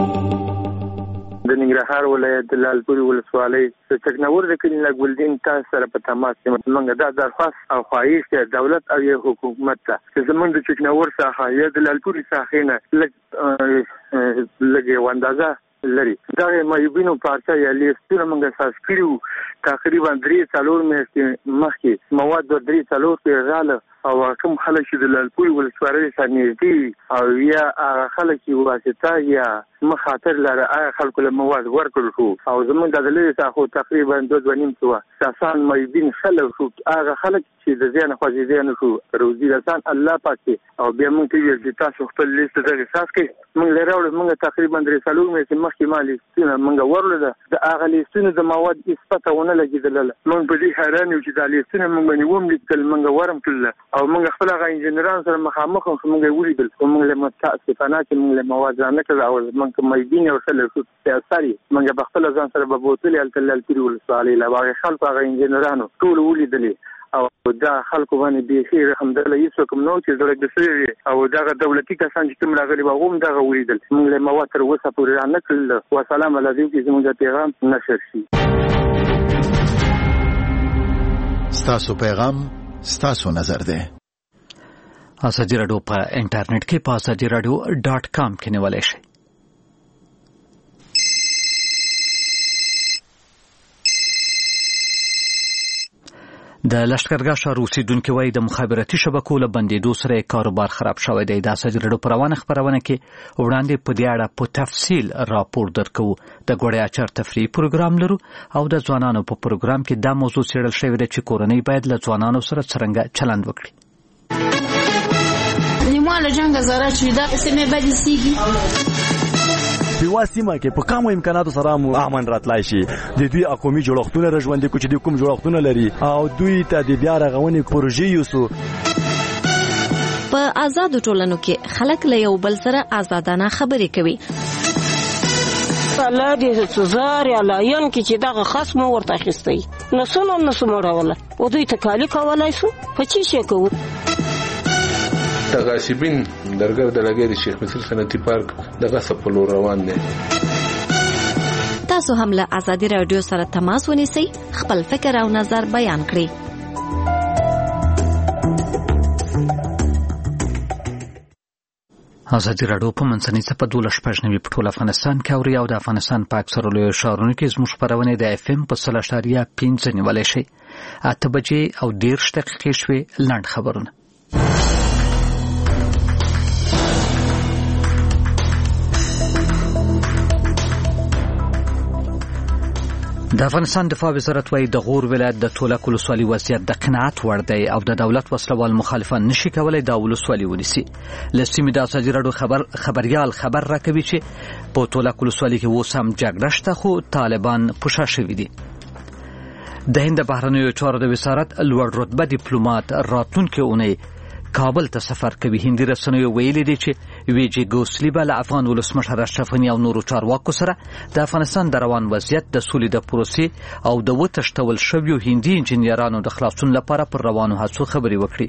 د ننګرهار ولایت د لالپورې ولسوالۍ د چکنور د کلي له ګلدین تاسو سره په تماس یم. موږ دا درخواست او خواهش دی دولت او حکومت ته چې زموږ د چکنور ساحه یا د لالپورې ساحې نه لږ لږ یو اندازه لري دا مایوبینو پارچه یا لیستونه موږ اساس کړي وو. تقریبا درې څلور میاشتې مخکې مواد د درې څلور کې رااله، او کوم خلک چې د لالپورې ولسوالۍ سره نږدې او یا هغه خلک چې واسطه یا مخاطر لري هغه خلکو له مواد ورکړل شو، او زموږ د لرې څخه تقریبا دوه دوه نیم سوه کسان مایوبین خلک شو. هغه خلک چې د ځان خوځېدل نه شو روزي رسان الله پاک، او بیا موږ ته ویل چې تاسو خپل لیست دغه اساس کړئ. موږ لراوړ موږ تقریبا درې څلور میاشتې مخکې ما لیستونه موږ ورلو ده د هغه لیستونه د مواد اثبات ونه لګېدل. موږ په دې حیران یو چې دا لیستونه موږ باندې وم لیکل، موږ ورم کړل، او موږ خپل هغه انجنیران سره مخامخ هم موږ ولیدل، خو موږ له متاسفانه چې موږ له مواد ځان کړل او موږ مایبین او خلک شو سیاسي موږ په خپل ځان سره به بوتلې الته لالپورې ولسوالۍ له هغه خلکو هغه انجنیرانو ټول ولیدلې، او دا خلکو باندې بیخي الحمدلله هېڅوک هم نه و چې زړه ګسوي وي، او دغه دولتي کسان چې کوم راغلي وو هم دغه ولیدل. موږ له مواد تر اوسه پورې را نه کړل. وسلام علیکم چې زموږ پیغام نشر شي. ستاسو پیغام ستاسو نظر دی. اساجي رادیو په انټرنیټ کې په اساجي رادیو ډاټ کام کې نیولای شئ. د لشکرګاه ښار اوسېدونکي وایي د مخابراتي شبکو له بندېدو سره کاروبار خراب شوی دی. د اساجي رادیو په روانه خپرونه کې وړاندې په دې اړه په تفصیل راپور درکوو. د ګوړې اچار تفریحي پروګرام لرو، او د ځوانانو په پروګرام کې دا موضوع څېړل شوې ده چې کورنۍ باید له ځوانانو سره څرنګه چلند وکړي. نیمواله جنګ زاره چې دا سیمه باندې سیږي په واسطه کې په کومو امکاناتو سره مو امن راتلای شي. د دوی اقومي جوړښتونه رژوندې کوي چې د کوم جوړښتونه لري، او دوی ته د بیا رغونې پروژې یوسو. په آزادو ټولنو کې خلک له یو بل سره آزادانه خبرې کوي. الله دې سزار یا لاین کې چې دغه خصم ورته اخیستی نسونه نسو مړوله او دوی تکالی کولای شو په چی شي کوو تغاسبین درګر د لګې د شیخ مصر صنعتي پارک دغه سپلو روان دي. تاسو هم له ازادي رادیو سره تماس ونیسئ، خپل فکر او نظر بیان کړئ. ازادي رادیو په منځنۍ څپه دولس شپږ نوي په ټول افغانستان کې اوري او د افغانستان په اکثرو لویو ښارونو کې زموږ خپرونې د اف ام په سل اشاریه پنځه نیولی شي. اته بجې او دېرش دقیقې شوې. لنډ خبرونه. د افغانستان دفاع وزارت وايي د غور ولایت د تولک ولسوالي وضعیت د قناعت وړ دی او د دولت وسلوال مخالفان نشي کولای دا ولسوالي ونیسي. له سیمې د ازادي راډیو خبر خبریال خبر راکوي چې په تولک ولسوالي کې اوس هم جګړه شته خو طالبان پوښا شوي دي. د هند بهرنیو چارو د وزارت لوړ رتبه ډیپلوماټ راتلونکې اونۍ کابل ته سفر کوي. هندي رسنیو ویلي دي چې ویجی ګوسلی به له افغان ولسمشر اشرف غني او نورو چارواکو سره د افغانستان د روان وضعیت د سولې د پروسې او د وتښتول شویو هندي انجنیرانو د خلاصون لپاره پر روانو هڅو خبرې وکړي.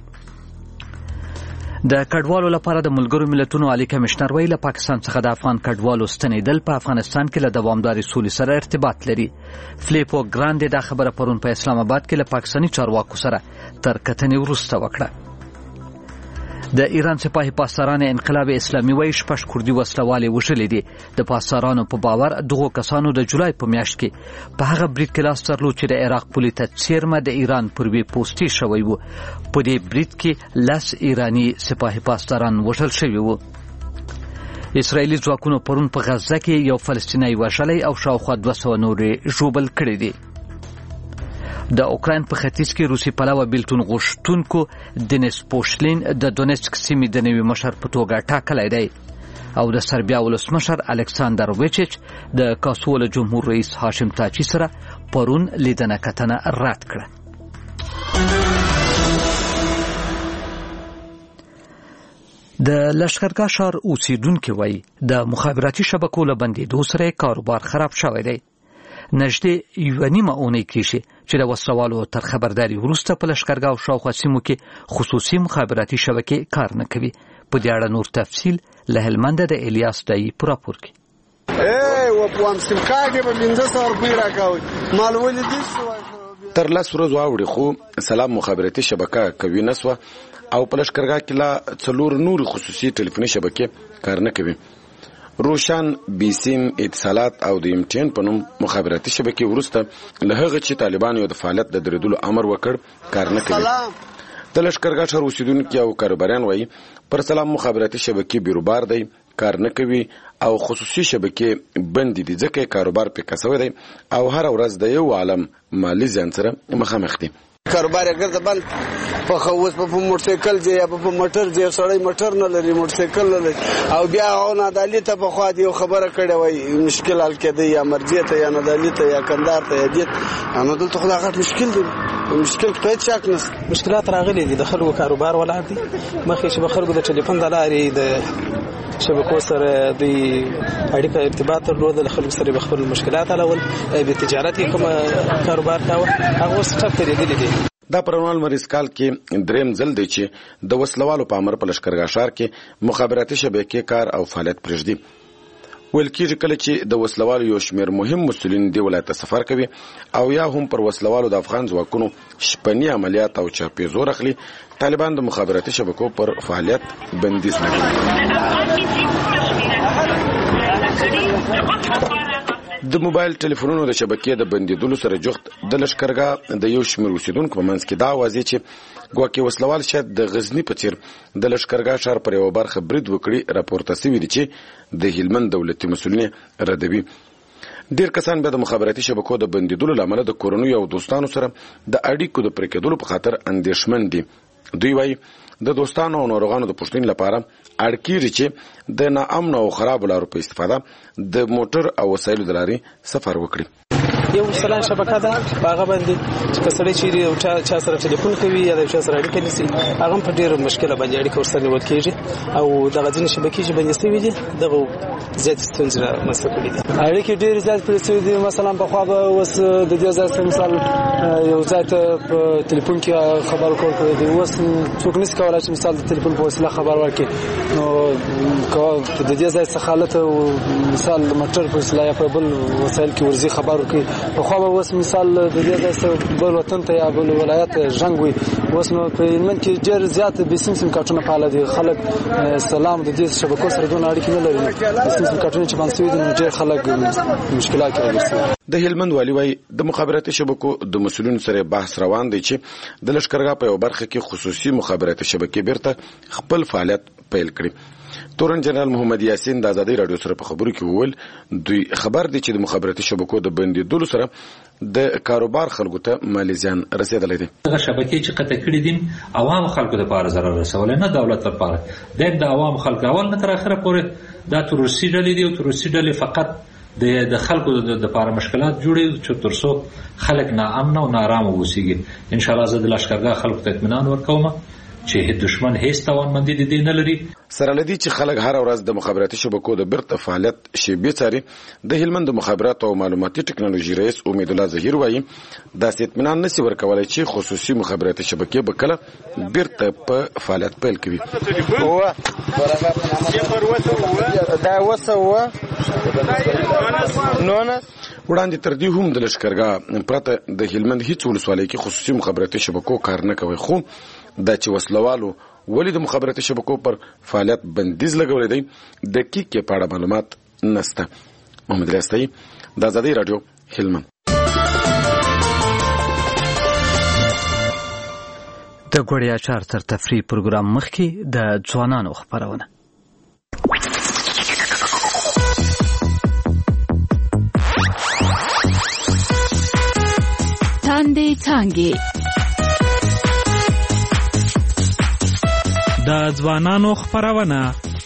د کډوالو لپاره د ملګرو ملتونو عالی کمشنر ویل له پاکستان څخه د افغان کډوالو ستنېدل په افغانستان کې له دوامداري سولې سره ارتباط لري. فلیپو ګراندې دا خبره پرون په اسلام آباد کې له پاکستاني چارواکو سره تر کتنې وروسته وکړه. د ایران سپاهي پاسداران انقلاب اسلامي وایي شپږ کردي وسلوالې وژلې دي. د پاسدارانو په باور دغو کسانو د جولای په میاشت کې په هغه برید کې لاس درلود چې د عراق پولې ته څیرمه د ایران پر وی پوسټي شوی و. په دې برید کې لس ایرانی سپاهي پاسداران وژل شوي وو. اسرائیلي ځواکونو پرون په غزه کې یو فلسطینی وژلی او شاوخوا دوه سوه نورې ژوبل کړي دي. د اوکراین په ختیځ کې روسي پلوه بیلتون غوښتونکو دنیس پوشلین د دونیسک سیمې د نوي مشر په توګه ټاکلی دی او د سربیا ولسمشر الکساندر ویچیچ د کاسوله جمهور رئیس هاشم تاچي سره پرون لیدنه کتنه رد کړه. د لښکرګاه ښار اوسیدونکي وایي د مخابراتي شبکو له بندېدو سره کاروبار خراب شوی دی. نږدې یوه نیمه اونۍ کېږي چې د وسلوالو تر خبرداري وروسته په لښکرګاه او شاوخوا سیمو کې خصوصي مخابراتي شبکې کار نه کوي. په دې اړه نور تفصیل له هلمنده د الیاس دایي په راپور کې. تر لس ورځو اوړي خو سلام مخابراتي شبکه کوي نسوه او په لښکرګاه کې لا څلور نور خصوصي ټلیفوني شبکې کار نه کوي. روشن، بیسیم، اتصالات او د امټین په نوم مخابراتي شبکې وروسته له هغه چې طالبانو د فعالیت د درېدلو امر وکړ کار نه کوي. د لښکرګاه ښار اوسیدونکي او کاروباریان وایي پر سلام مخابراتي شبکې بیروبار دی، کار نه کوي او خصوصي شبکې بندې دي ځکه کاروبار پې کسوی دی او هر ورځ د یو عالم مالي زیان سره مخامخ دي. کاروبار ګرځه بند په خوس په موټرسایکل دی یا په موټر دی سړی موټر نه لري موټرسایکل نه لري او بیا او نه دالیته په خوا دی خبره کړې وای مشکل حل کېده یا مرجیه ته یا نه دالیته یا کندار ته یا دیت انا دلته خو دا غټ مشکل دی. مشکل په هیڅ شک نه مشکلات راغلي دي. د خلکو کاروبار ولاړ دي مخکې چې به خلکو د ټلیفون د لارې د شبکو سره د اړیکه ارتباط درلود د خلکو سره به خپل مشکلات حلول به تجارت کې کوم کاروبار کاوه هغه اوس ټپ ترېدلي دي. دا پرونال مریض کال کې دریم ځل دی چې د وسلوالو په امر په لښکرګاه ښار کې مخابراتي شبکې کار او فعالیت پرېږدي. ویل کېږي کله چې د وسلوالو یو شمېر مهم مسؤلین دې ولایت ته سفر کوي او یا هم پر وسلوالو د افغان ځواکونو شپني عملیات او چاپې زور اخلي، طالبان د مخابراتي شبکو پر فعالیت بندیز لګوي. د موبایل ټلیفونونو د شبکې د بندیدلو سره جوخت د لښکرګاه د یو شمېر اوسیدونکو په منځ کې دا اوازې چې ګواکې وسلوال شاید د غزني په څېر د لښکرګاه ښار پر یوه برخه برید وکړي راپورته سوي دي چې د هلمند دولتي مسؤلین ردوي. ډېر کسان بیا د مخابراتي شبکو د بندیدلو له امله د کورنیو او دوستانو سره د اړیکو د پرې کېدلو په خاطر اندېښمن دي. دوی وایي د دوستانو او ناروغانو د پوښتنې لپاره اړ کېږي چې د ناامنو او خرابو لارو په استفاده د موټر او وسایلو د لارې سفر وکړي. یو سلام شبکه ده هغه باندې چې کسړی چیرې او چا سره ټلیفون کوي یا د چا سره اړیکه نیسي هغه په ډېر مشکله باندې اړیکه ورسره نیول کېږي او دغه ځینې شبکې چې باندې ستوي دي دغه زیات ستونزې رامنځته کړي دي اړیکې ډېرې زیات کړي شوي دي مثلا پخوا به اوس د دې ځای سره مثال یو ځای ته په ټلیفون کې خبر ورکول کېږي دي اوس څوک نشي کولی چې مثال د ټلیفون په وسیله خبر ورکړي نو د دې ځای څخه حالت مثال موټر په وسیله یا په بل وسایل کې ورځي خبر ورکړي پخوا به اوس مثال د دې ځای څخه بل وطن ته یا بل ولایت ژوند وي اوس نو په هلمند کې ډېر زیات بې سیم سیم کارټونه فعاله دي خلک سلام د دې شبکو سره دونه اړیکې نه لري بې سیم سیم کارټونه چې بند شوي دي نو ډېر خلک مشکلات کې راګرځي د هلمند والي وايي د مخابراتي شبکو د مسؤلینو سره بحث روان دی چې د لښکرګاه په یو برخه کې خصوصي مخابراتي شبکې بیرته خپل فعالیت پیل کړي تورن جنرال محمد یاسین د ازادي رادیو سره په خبرو کې وویل دوی خبر دي چې د مخابراتي شبکو د بندیدلو سره د کاروبار خلکو ته مالي زیان رسیدلی دی دغه شبکې چې قطع کړي دي عوام خلکو لپاره ضرر رسولی نه دولت لپاره د عوام خلکو اول نه تر اخره پورې دا تروریستي ډلې دي او تروریستي ډلې فقط د د خلکو د لپاره مشکلات جوړي چې تر څو خلک ناامن او نارامه اوسېږي ان شاء الله زه د لښکرګاه خلکو ته اطمینان ورکوم چې دشمن هیڅ توانمندي د دې نه لري سره لدی چې خلک هر ورځ د مخابراتي شبکو د بیرته فعالیت شیبې څاري د هلمند د مخابرات او معلوماتي ټکنالوژي رئیس امید الله ظهیر وایي دا اطمینان نشي ورکولای چې خصوصي مخابراتي شبکې به کله بیرته په فعالیت پیل کوي وړاندې تر دې هم د لښکرګاه پرته د هلمند هیڅ ولسوالۍ کې خصوصي مخابراتي شبکو کار نه کوي خو دا چې وسلوالو ولې د مخابراتي شبکو پر فعالیت بندیز لګولې دی دقیق په اړه معلومات نشته محمد ریاستي د ازادي رادیو هلمند د ګوړیا چار تر تفریح پروګرام مخکې د ځوانانو خبرونه تاندې څانګې د ځوانانو خبرونه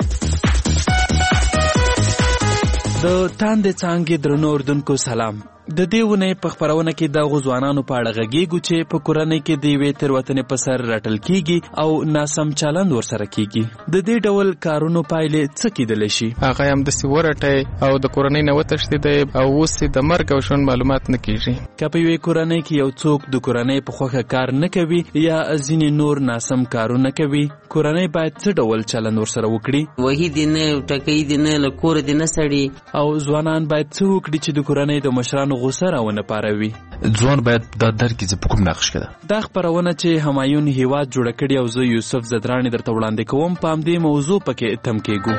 د تاندې څانګې درنو اردوونکو سلام د دې ونې په خبرونه کې د غوځوانانو په اړه غږیږو چې په کورنۍ کې د یوې تېروتنې په سر راټل کیږي او ناسم چلند ورسره کیږي د دې ډول کارونو پایلې څه کیدلی شي هغه هم داسې ورټی او د کورنۍ نه وتښتېدی او اوس یې د مرګ او ژوند معلومات نه کیږي که په یوې کورنۍ کې یو څوک د کورنۍ په خوښه کار نه کوي یا ځینې نور ناسم کارونه کوي کورنۍ باید څه ډول چلند ورسره وکړي وحي دې نه ټکۍ دې نه له کوره دې نه سړي او ځوانان باید څه وکړي چې د کورنۍ د مشرانو غوسه راونه پاروي ځوان باید دا درک چې په کوم نقش کړه دا خبرونه چې همایون هیواد جوړ کړي او زه یوسف زدرانی درته وړاندې کوم په همدې موضوع پکې تم کېږو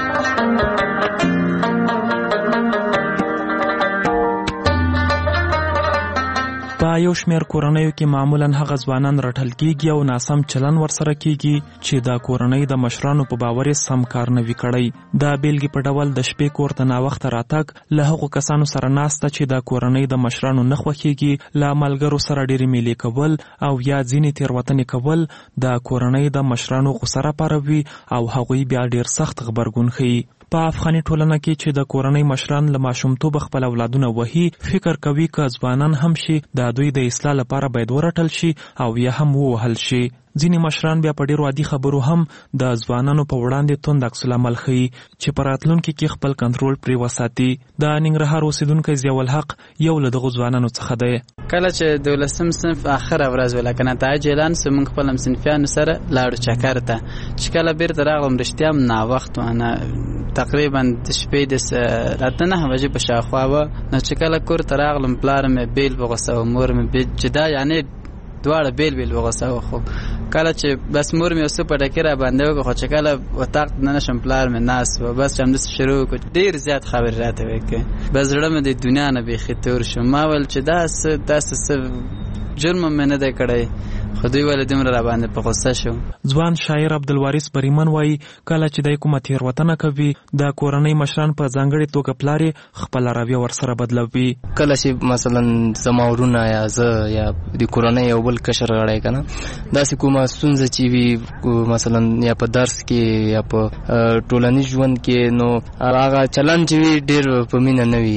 په یو شمېر کورنیو کې معمولا هغه ځوانان راټل کېږي او ناسم چلن ورسره کېږي چې دا کورنۍ د مشرانو په باور یې سم کار نه وي کړی دا بیلګې په ډول د شپې کور ته ناوخته راتګ له هغو کسانو سره ناسته چې دا کورنۍ د مشرانو نه خوښېږي له ملګرو سره ډېرې میلې کول او یا ځینې تېروتنې کول د کورنۍ د مشرانو غوسه راپاروي او هغوی بیا ډېر سخت غبرګون ښیي په افغاني ټولنه کې چې د کورنۍ مشران له ماشومتوبه خپل اولادونه وهي فکر کوي که ځوانان هم شي د دوی د اصلاح لپاره باید ورټل شي او یا هم ووهل شي ځینې مشران بیا په ډېرو عادي خبرو هم د ځوانانو په وړاندې توند عکس العمل ښیي چې په راتلونکي کې خپل کنټرول پرې وساتي د ننګرهار اوسېدونکی ضیاء الحق یو له دغو ځوانانو څخه دی کله چې دولسم صنف اخره ورځ وه لکه نتایج اعلان سو موږ خپل همصنفیانو سره لاړو چکر ته چې کله بیرته راغلم رښتیا هم ناوخت وه تقریبا د شپې د راته نهه بجې په شاوخوا وه نو چې کله کور ته راغلم پلار مې بیل په غوسه و مور مې جدا یعنې دواړه بیل بیل وغوسه و خو کله چې بس مور مې اوس په ډکې را باندې وکړه خو چې کله وطاق نه نشم پلار مې ناست و بس چې همداسې شروع وکړو ډېر زیات خبرې راته وکړې بس زړه مې د دنیا نه بیخي تور شو ما ویل چې دا څه داسې څه جرم مې نه دی کړی خو دوی ولې دومره را باندې په غوسه شو ځوان شاعر عبدالوارث بریمن وایي کله چې دی کومه تېروتنه کوي د کورنۍ مشران په ځانګړې توګه پلار یې خپله رویه ورسره بدلوي کله چې مثلا زما ورونه یا زه یا د کورنۍ یو بل کشر غړی که نه داسې کومه ستونزه چې وي مثلا یا په درس کې یا په ټولنیز ژوند کې نو هغه چلند چې وي ډېر په مینه نه وي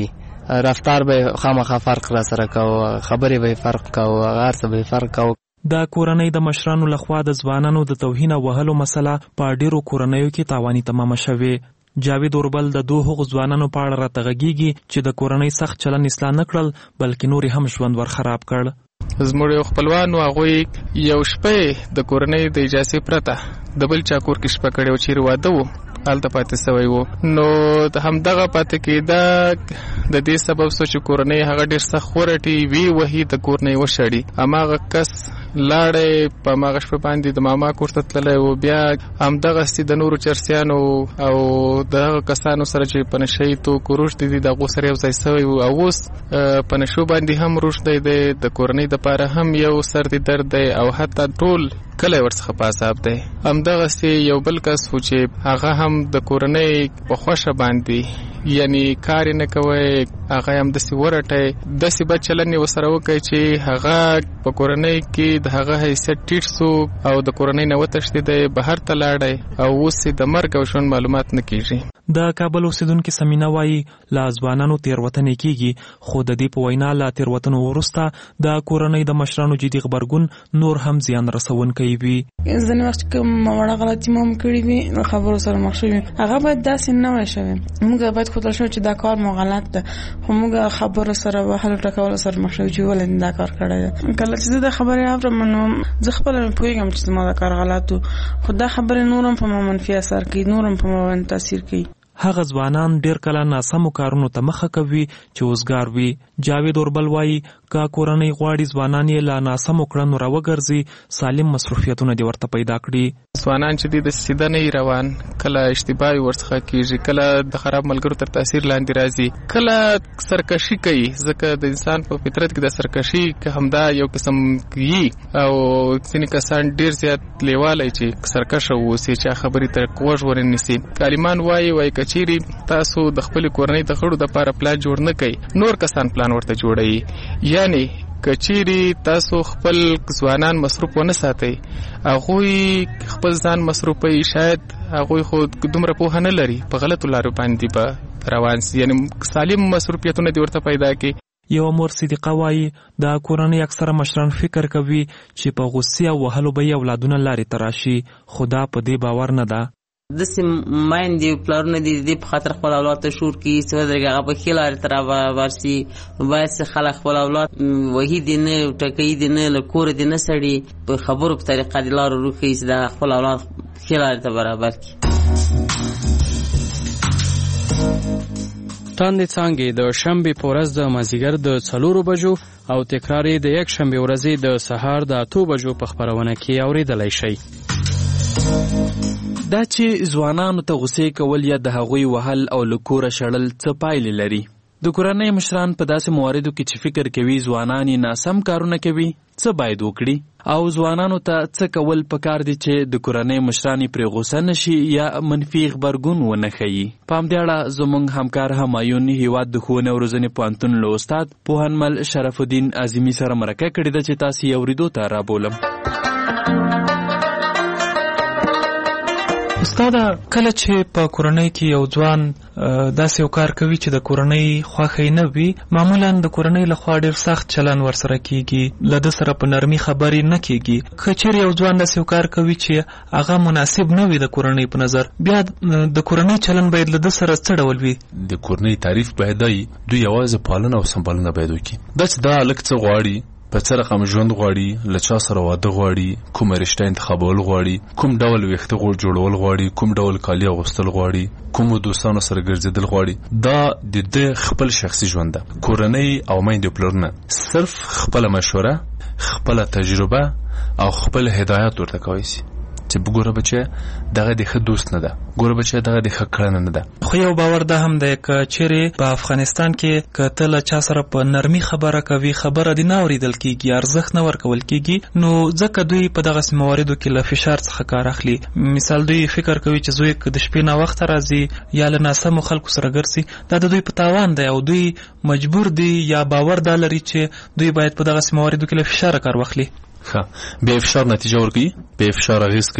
رفتار به خامخا فرق را سره کاوه، خبرې به فرق کاوه، هر څه به فرق کاوه. د کورنۍ د مشرانو لخوا د ځوانانو د توهین او وهلو مسله په ډیرو کورنیو کې تاواني تمامه شوې. جاوید اوربل د دوه هغو ځوانانو په اړه راته غږیږي چې د کورنۍ سخت چلن اصلاح نه کړل بلکې نور هم ژوند ور خراب کړ. زموږ یو خپلوان و، هغوی یو شپه د کورنۍ د اجازې پرته د بل چا کور کې شپه کړې و، چیرې واده و هلته پاتې سوی و. نو همدغه پاتې کېده د دې سبب څه چې کورنۍ هغه ډېر سخت ورټي وی وهي د کورنۍ وشړي. هماغه کس لاړې په هماغه شپه باندې د ماما کور ته تللی و. بیا همدغسې د نورو چرسیانو او د هغه کسانو سره چې په نشهیي توکو روږدي دي د هغو سره یو ځای سوی و، او اوس په نشو باندې هم روږدی دی، د کورنۍ دپاره هم یو سر دی درد دی، او حتی ټول کلی ورڅخه په عذاب دی. همدغسې یو بل کس و چې هغه هم د کورنۍ په خوښه باندې یعنی کار نه کوي، هغه هم داسې ورټی داسې بد چلن یې ورسره وکړی چې هغه په کورنۍ کې د هغه حیثیت ټیټ سو او د کورنۍ نه وتښتېدی، بهر ته لاړی او اوس یې د مرګ او ژوند معلومات نه کېږي. د کابل اوسیدونکي سمینا وایي له ځوانانو تېروتنې کېږي، خو د دې په وینا له تېروتنو وروسته د کورنۍ د مشرانو جدي غبرګون نور هم زیان رسونکی وي. ځینې وخت چې کوم وړه غلطي مو هم کړي وي، خبرو سره مخ شوي، هغه باید داسې نه وای شوی. موږ باید ښودل شوی چې دا کار مو غلط ده، خو موږ خبرو سره وهلو ټکولو سره مخ شوي چې ولې دا کار کړی ده. کله چې زه دا خبرې اورم نو زه خپله پوهېږم چې زما دا کار غلط و، خو دا خبرې نور هم په ما منفي اثر کوي، نور هم په ما باندې تاثیر کوي. هغه ځوانان ډیر کله ناسمو کارونو ته مخه کوي چې وزګار وي. جاوید اوربل وایي که کورنۍ غواړي ځوانان یې له ناسمو کړنو راوګرځي، سالم مصروفیتونه دې ورته پیدا کړي. ځوانان چې دي د سیده نه روان، کله اشتباه ورڅخه کېږي، کله د خراب ملګرو تر تاثیر لاندې راځي، کله سرکشي کوي، ځکه د انسان په فطرت کې د سرکشي که همدا یو قسم وي، او ځینې کسان ډیر زیات لیوالی چې سرکشه واوسي چې خبرې ته غوږ ورنیسي. عالمان وایي وایي که چیرې تاسو د خپلې کورنۍ د غړو دپاره پلان جوړ نه کوئ، نور کسان پلان ورته جوړوي. یعنی که چیرې تاسو خپل ځوانان مصروف ونه ساتئ، هغوی خپل ځان مصروفوي، شاید هغوی خو دومره پوهه نه لري، په غلطو لارو باندې به روان سي، یعنی سالم مصروفیتونه دې ورته پیدا کړي. یو مور صدیقه وایي د کورنۍ اکثره مشران فکر کوي چې په غصې او وهلو به یې اولادونه لارې ته راشي، خو دا په دې باور نه ده. داسې میندې پلارونه دي د دې په خاطر خپل اولاد ته شور کړي چې ودرېږي هغه په ښې لارې ته راورسي. باید چې خلک خپل اولاد وهي دي نه، ټکوي دي نه، له کوره دي نه سړي، په خبرو په طریقه دې لارو روښیي چې د خپل اولاد ښې لارې ته برابر کړي. تاندې څانګې د شنبې په ورځ د مازدیګر د څلورو بجو او تکرار یې د یک شنبې ورځې د سهار د اتو بجو په خپرونه کې اورېدلی شئ. دا چې ځوانانو ته غصې کول یا د هغوی وهل او له کوره شړل څه پایلې لري؟ د کورنۍ مشران په داسې مواردو کې چې فکر کوي ځوانان یې ناسم کارونه کوي، څه باید وکړي؟ او ځوانانو ته څه کول پکار دي چې د کورنۍ مشران یې پرې غوسه نشي یا منفي غبرګون ونه ښیي؟ په همدې اړه زموږ همکار همایون هیواد د ښوونې او روزنې پوهنتون له استاد پوهنمل شرف الدین عظیمي سره مرکه کړې ده چې تاسې یې اورېدو ته رابولم. استاده، کله چې په کورنۍ کې یو ځوان داسې یو کار کوي چې د کورنۍ خوښه نه وي، معمولا د کورنۍ لخوا ډېر سخت چلن ورسره کیږي، له ده سره په نرمي خبرې نه کیږي. که چیرې یو ځوان داسې یو کار کوي چې هغه مناسب نه وي د کورنۍ په نظر، بیا د کورنۍ چلن باید له ده سره څه ډول وي؟ د کورنۍ تعریف باید دی دوی یوازې پالنه او سمبالنه باید وکړي. دا چې دا هلک څه غواړي، په څه رقم ژوند غواړي، له چا سره واده غواړي، کومه رشته انتخابول غواړي، کوم ډول ویښته غوړ جوړول غواړي، کوم ډول کالي اغوستل غواړي، کومو دوستانو سره ګرځېدل غواړي، دا د ده خپل شخصي ژوند ده. کورنۍ او میندې پلرونه صرف خپله مشوره، خپله تجربه او خپل هدایت ورته کولی شي چې بګوره بچه دغه د ښه دوست نه ده، ګوره بچه دغه د ښه کړنه نه ده. خو یو باور ده هم دی که چیرې په افغانستان کې که ته له چا سره په نرمي خبره کوي، خبره دې نه اورېدل کېږي، ارزښت نه ورکول کېږي، نو ځکه دوی په دغسې مواردو کې له فشار څخه کار اخلي. مثال دوی فکر کوي چې زوی که د شپې ناوخته راځي یا له ناسمو خلکو سره ګرځي، دا د دوی په تاوان دی او دوی مجبور دي یا باور دا لري چې دوی باید په دغسې مواردو کې له فشاره کار واخلي. ښه، بې فشار نتیجه ورکوي، بې فشار اغېز کوي،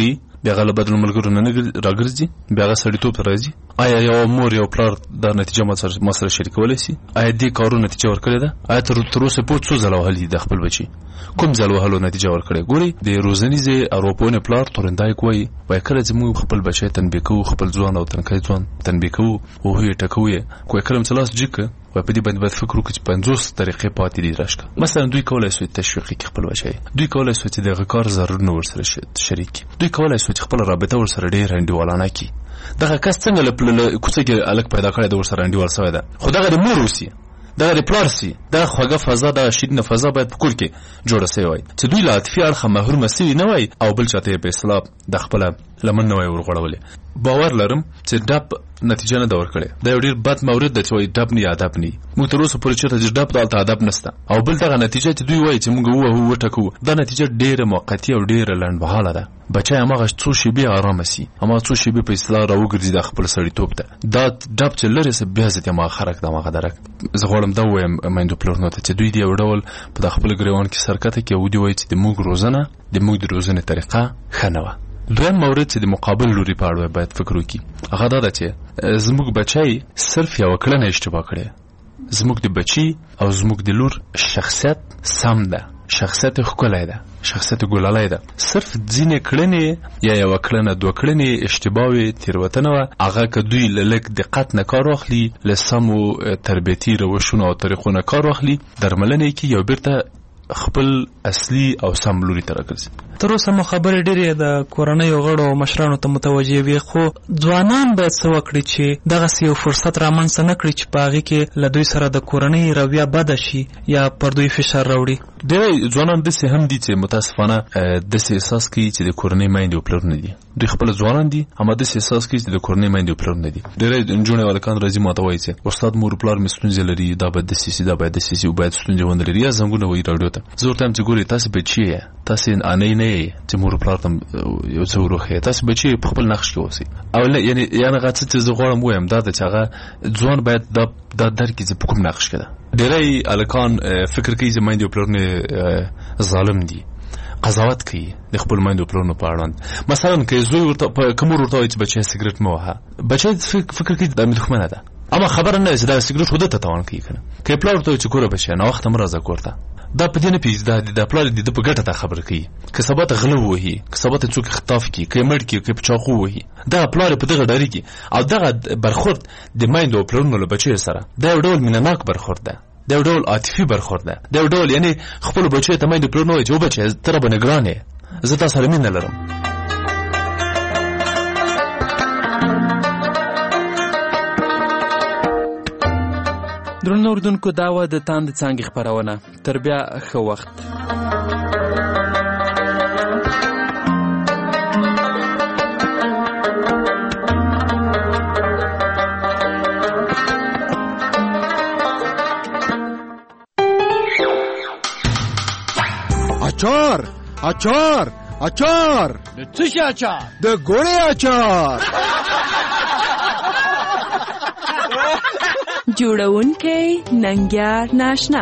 بیا هغه له بدلو ملګرو نه راګرځي، بیا هغه سړیتوب ته راځي. آیا یو مور یو پلار دا نتیجه ما سره شریکولی سي؟ آیا دې کارو نتیجه ورکړې ده؟ آیا تر اوسه پورې څو ځله وهلي د خپل بچي؟ کوم ځل وهلو نتیجه ورکړې؟ ګورئ د روزنیزې اروپونې پلار تورندایک وایي وایي کله چې موږ خپل بچی تنبیه کوو، خپل ځوان او تنکی ځوان تنبیه کوو، وهو یې ټکوو یې، خو کله چې لاس جګ کړه وایي په دې باندې باید فکر وکړو چې پنځوس طریقې پاتې دي راشکه. مثلا دوی کولی سوی تشویق کړي خپل بچی، دوی کولی سوی چې دغه کار ضرورونه ورسره شریک کړي، دوی کولی سوی چې خپله رابطه ورسره ډېره انډیوالانه کړي. دغه کس څنګه له کوڅه کې هلک پیدا کړی ده ورسره انډیوال سوی ده، خو دغه د مور اوسي، دغه د پلار سي، دغه خوږه فضا، دغه شیرینه فضا باید په کور کې جوړه سوې وای چې دوی له عاطفي اړخه محرومه سوي نه وای او بل چاته یې په اصطلاح د خپله لمن نه وای ورغړولې. باور لرم چې ډب نتیجه نه ده ورکړې. دا یو ډېر بد مورد ده چې وایي ډب نه یا ادب نه وي. موږ تر اوسه پورې چېرته چې ډب ده هلته ادب نشته. او بل دغه نتیجه چې دوی وایي چې موږ ووهو وټکوو، دا نتیجه ډېره موقتي او ډېره لنډمهاله ده. بچی هماغه څو شېبې ارامه سي، هماغه څو شېبې په اصطلاح راوګرځي د خپل سړیتوب ته. دا ډب چې لرې سه بیا زه هماغه خرک ده هماغه درک. زه غواړم دا ووایم میندو پلرونو ته چې دوی د یو ډول په د خپل ګریوان کې سرکته کې او دوی وایي چې د موږ روزنه د موږ د روزنې طریقه ښه نه وه. دویم مورد چې د مقابل لوري په اړه باید فکر وکړي هغه دا ده چې زموږ بچی صرف یوه کړنه اشتباه کړې. زموږ د بچي او زموږ د لور شخصیت سم ده، شخصیت ښکلی ده، شخصیت ګلالی ده. صرف ځینې کړنې یا یوه کړنه دوه کړنې اشتباه وې، تېروتنه وه، هغه که دوی له لږ دقت نه کار واخلي، له سمو تربیتي روشونو او طریقو نه کار واخلي، درملنه یې کړي یو بیرته خپل اصلي او سم لوري ته راګرځي. تر اوسه مو خبرې ډېرې د کورنیو غړو او مشرانو ته متوجه وي، خو ځوانان باید څه وکړي چې دغسې یو فرصت رامنځته نه کړي چې په هغې کې له دوی سره د کورنۍ رویه بده شي یا پر دوی فشار راوړي. ډېری ځوانان داسې هم دي چې متاسفانه داسې احساس کوي چې د کورنۍ میندې او پلرونه دي. دوی خپله ځوانان دي اما داسې احساس کوي چې د کورنۍ میندې او پلرونه دي. ډېری نجونې او هلکان راځي ما ته وایي چې استاد مور پلار مې ستونزې لري، دا باید داسې سي، دا باید داسې سي، باید ستونزې ونه لري، یا زنګونه وایي راډیو ته. زه ورته وایم چې ګورئ تاسې بچي یې، تاسې انۍ نه یې چې مور پلار ته یو څه وروښیې، تاسې بچي په خپل نقش کې اوسئ. او یعنې یعنې هغه څه چې زه غواړم ووایم دا ده چې هغه ځوان باید دا دا درک کړي چې په کوم نقش کې ده. ډېری هلکان فکر کوي چې میندې او پلرونه ظالم دي، قضاوت کوي د خپل میندو پلرونو په اړوند. مثلا که زوی ورته که مور ورته وایي چې بچی سګرټ مه وهه، بچی فکر کوي دا مې دښمنه ده، اما خبره نه ده چې دا سګرټ خو ده ته تاوان کوي که نه. که یې پلار ورته وایي چې ګوره بچیه ناوخته مه راځه کور ته، دا په دې نه پوهېږي دا پلار د ده په ګټه ته خبره کوي. که سبا ته غله ووهي، که سبا ته څوک خطاف کړي، که یې مړ کړي، که یې په چاقو ووهي، دغه پلار یې په دغه ډارېږي. او دغه برخورد د میندو او پلرونو له بچیو سره دا یو ډول مینهناک برخورد ده، دا یو ډول عاطفي برخورد ده، دا یو ډول یعنې خپلو بچیو ته میندو پلرونو وایي چې وبچیه ته راباندې ګران یې، زه تا سره مینه لرم. درنو اردونکو دا وه د تاند څانګې خپرونه. تر بیا ښه وخت. اچار اچار اچار د څه شي اچار؟ د ګوړې اچار. جوړونکی ننګیار ناشنا.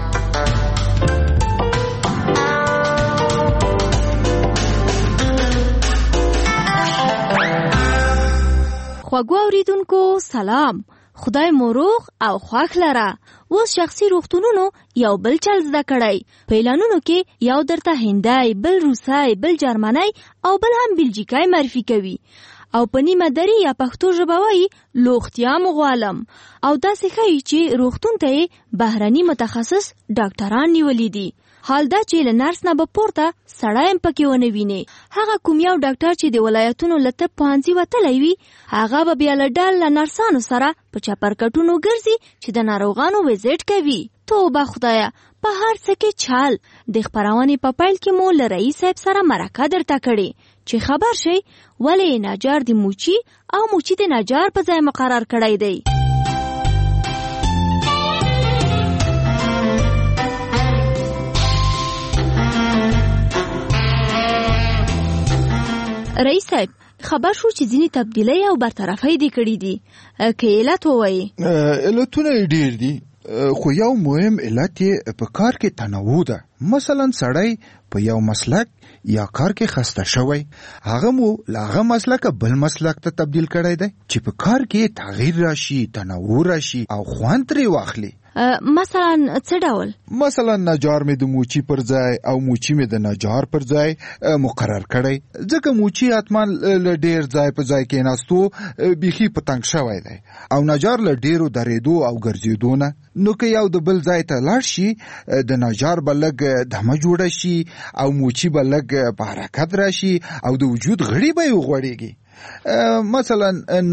خواږو اوریدونکو سلام، خدای مو روغ او خوښ لره. اوس شخصي روغتونونو یو بل چل زده کړی. په اعلانونو کې یو درته هندی، بل روسی، بل جرمنی او بل هم بلجیکای معرفي کوي او په نیمه دري یا پښتو ژبه وایي لوختیا مو غواړم. او داسې ښایي چې روغتون ته یې بهرني متخصص ډاکټران نیولي دي. حال دا چې له نرس نه به پورته سړی هم پکې ونه وینې. هغه کوم یو ډاکټر چې د ولایتونو له طب پوهنځي وتلی وي، هغه به بیا له ډل له نرسانو سره په چپرکټونو ګرځي چې د ناروغانو ویزیټ کوي. توبه خدایه، په هر څه کې چال. د خپرونې په پیل کې مو له رئیس صاحب سره مرکه درته کړې چې خبر شئ ولې نجار د موچي او موچي د نجار په ځای مقرر کړی دی. رئیس صاحب خبر شو چې ځینې تبدیلی او برطرفۍ دې کړي دي، که علت ووایي؟ علتونه یې ډېر دي، خو یو مهم علت یې په کار کې تنوع ده. مثلا سړی په یو مسلک یا کار کې خسته شوی هغه مو لاغه مسلک بل مسلک ته تبدیل کړی دی چې په کار کې تغییر راشي تنوع راشي او خوند ترې واخلي مثلا څه ډول مثلا نجار مې د موچی پر ځای او موچی مې د نجار پر ځای مقرر کړی ځکه موچی اتمان ل ډیر ځای په ځای کې ناستو بيخي پتنګ شوی دی او نجار ل ډیرو درېدو او ګرځېدو نه نو که یو د بل ځای ته لاړ شي د نجار بلګ دمه جوړه شي او موچی بلګ په حرکت راشي او د وجود غړي به وغوړيږي مثلا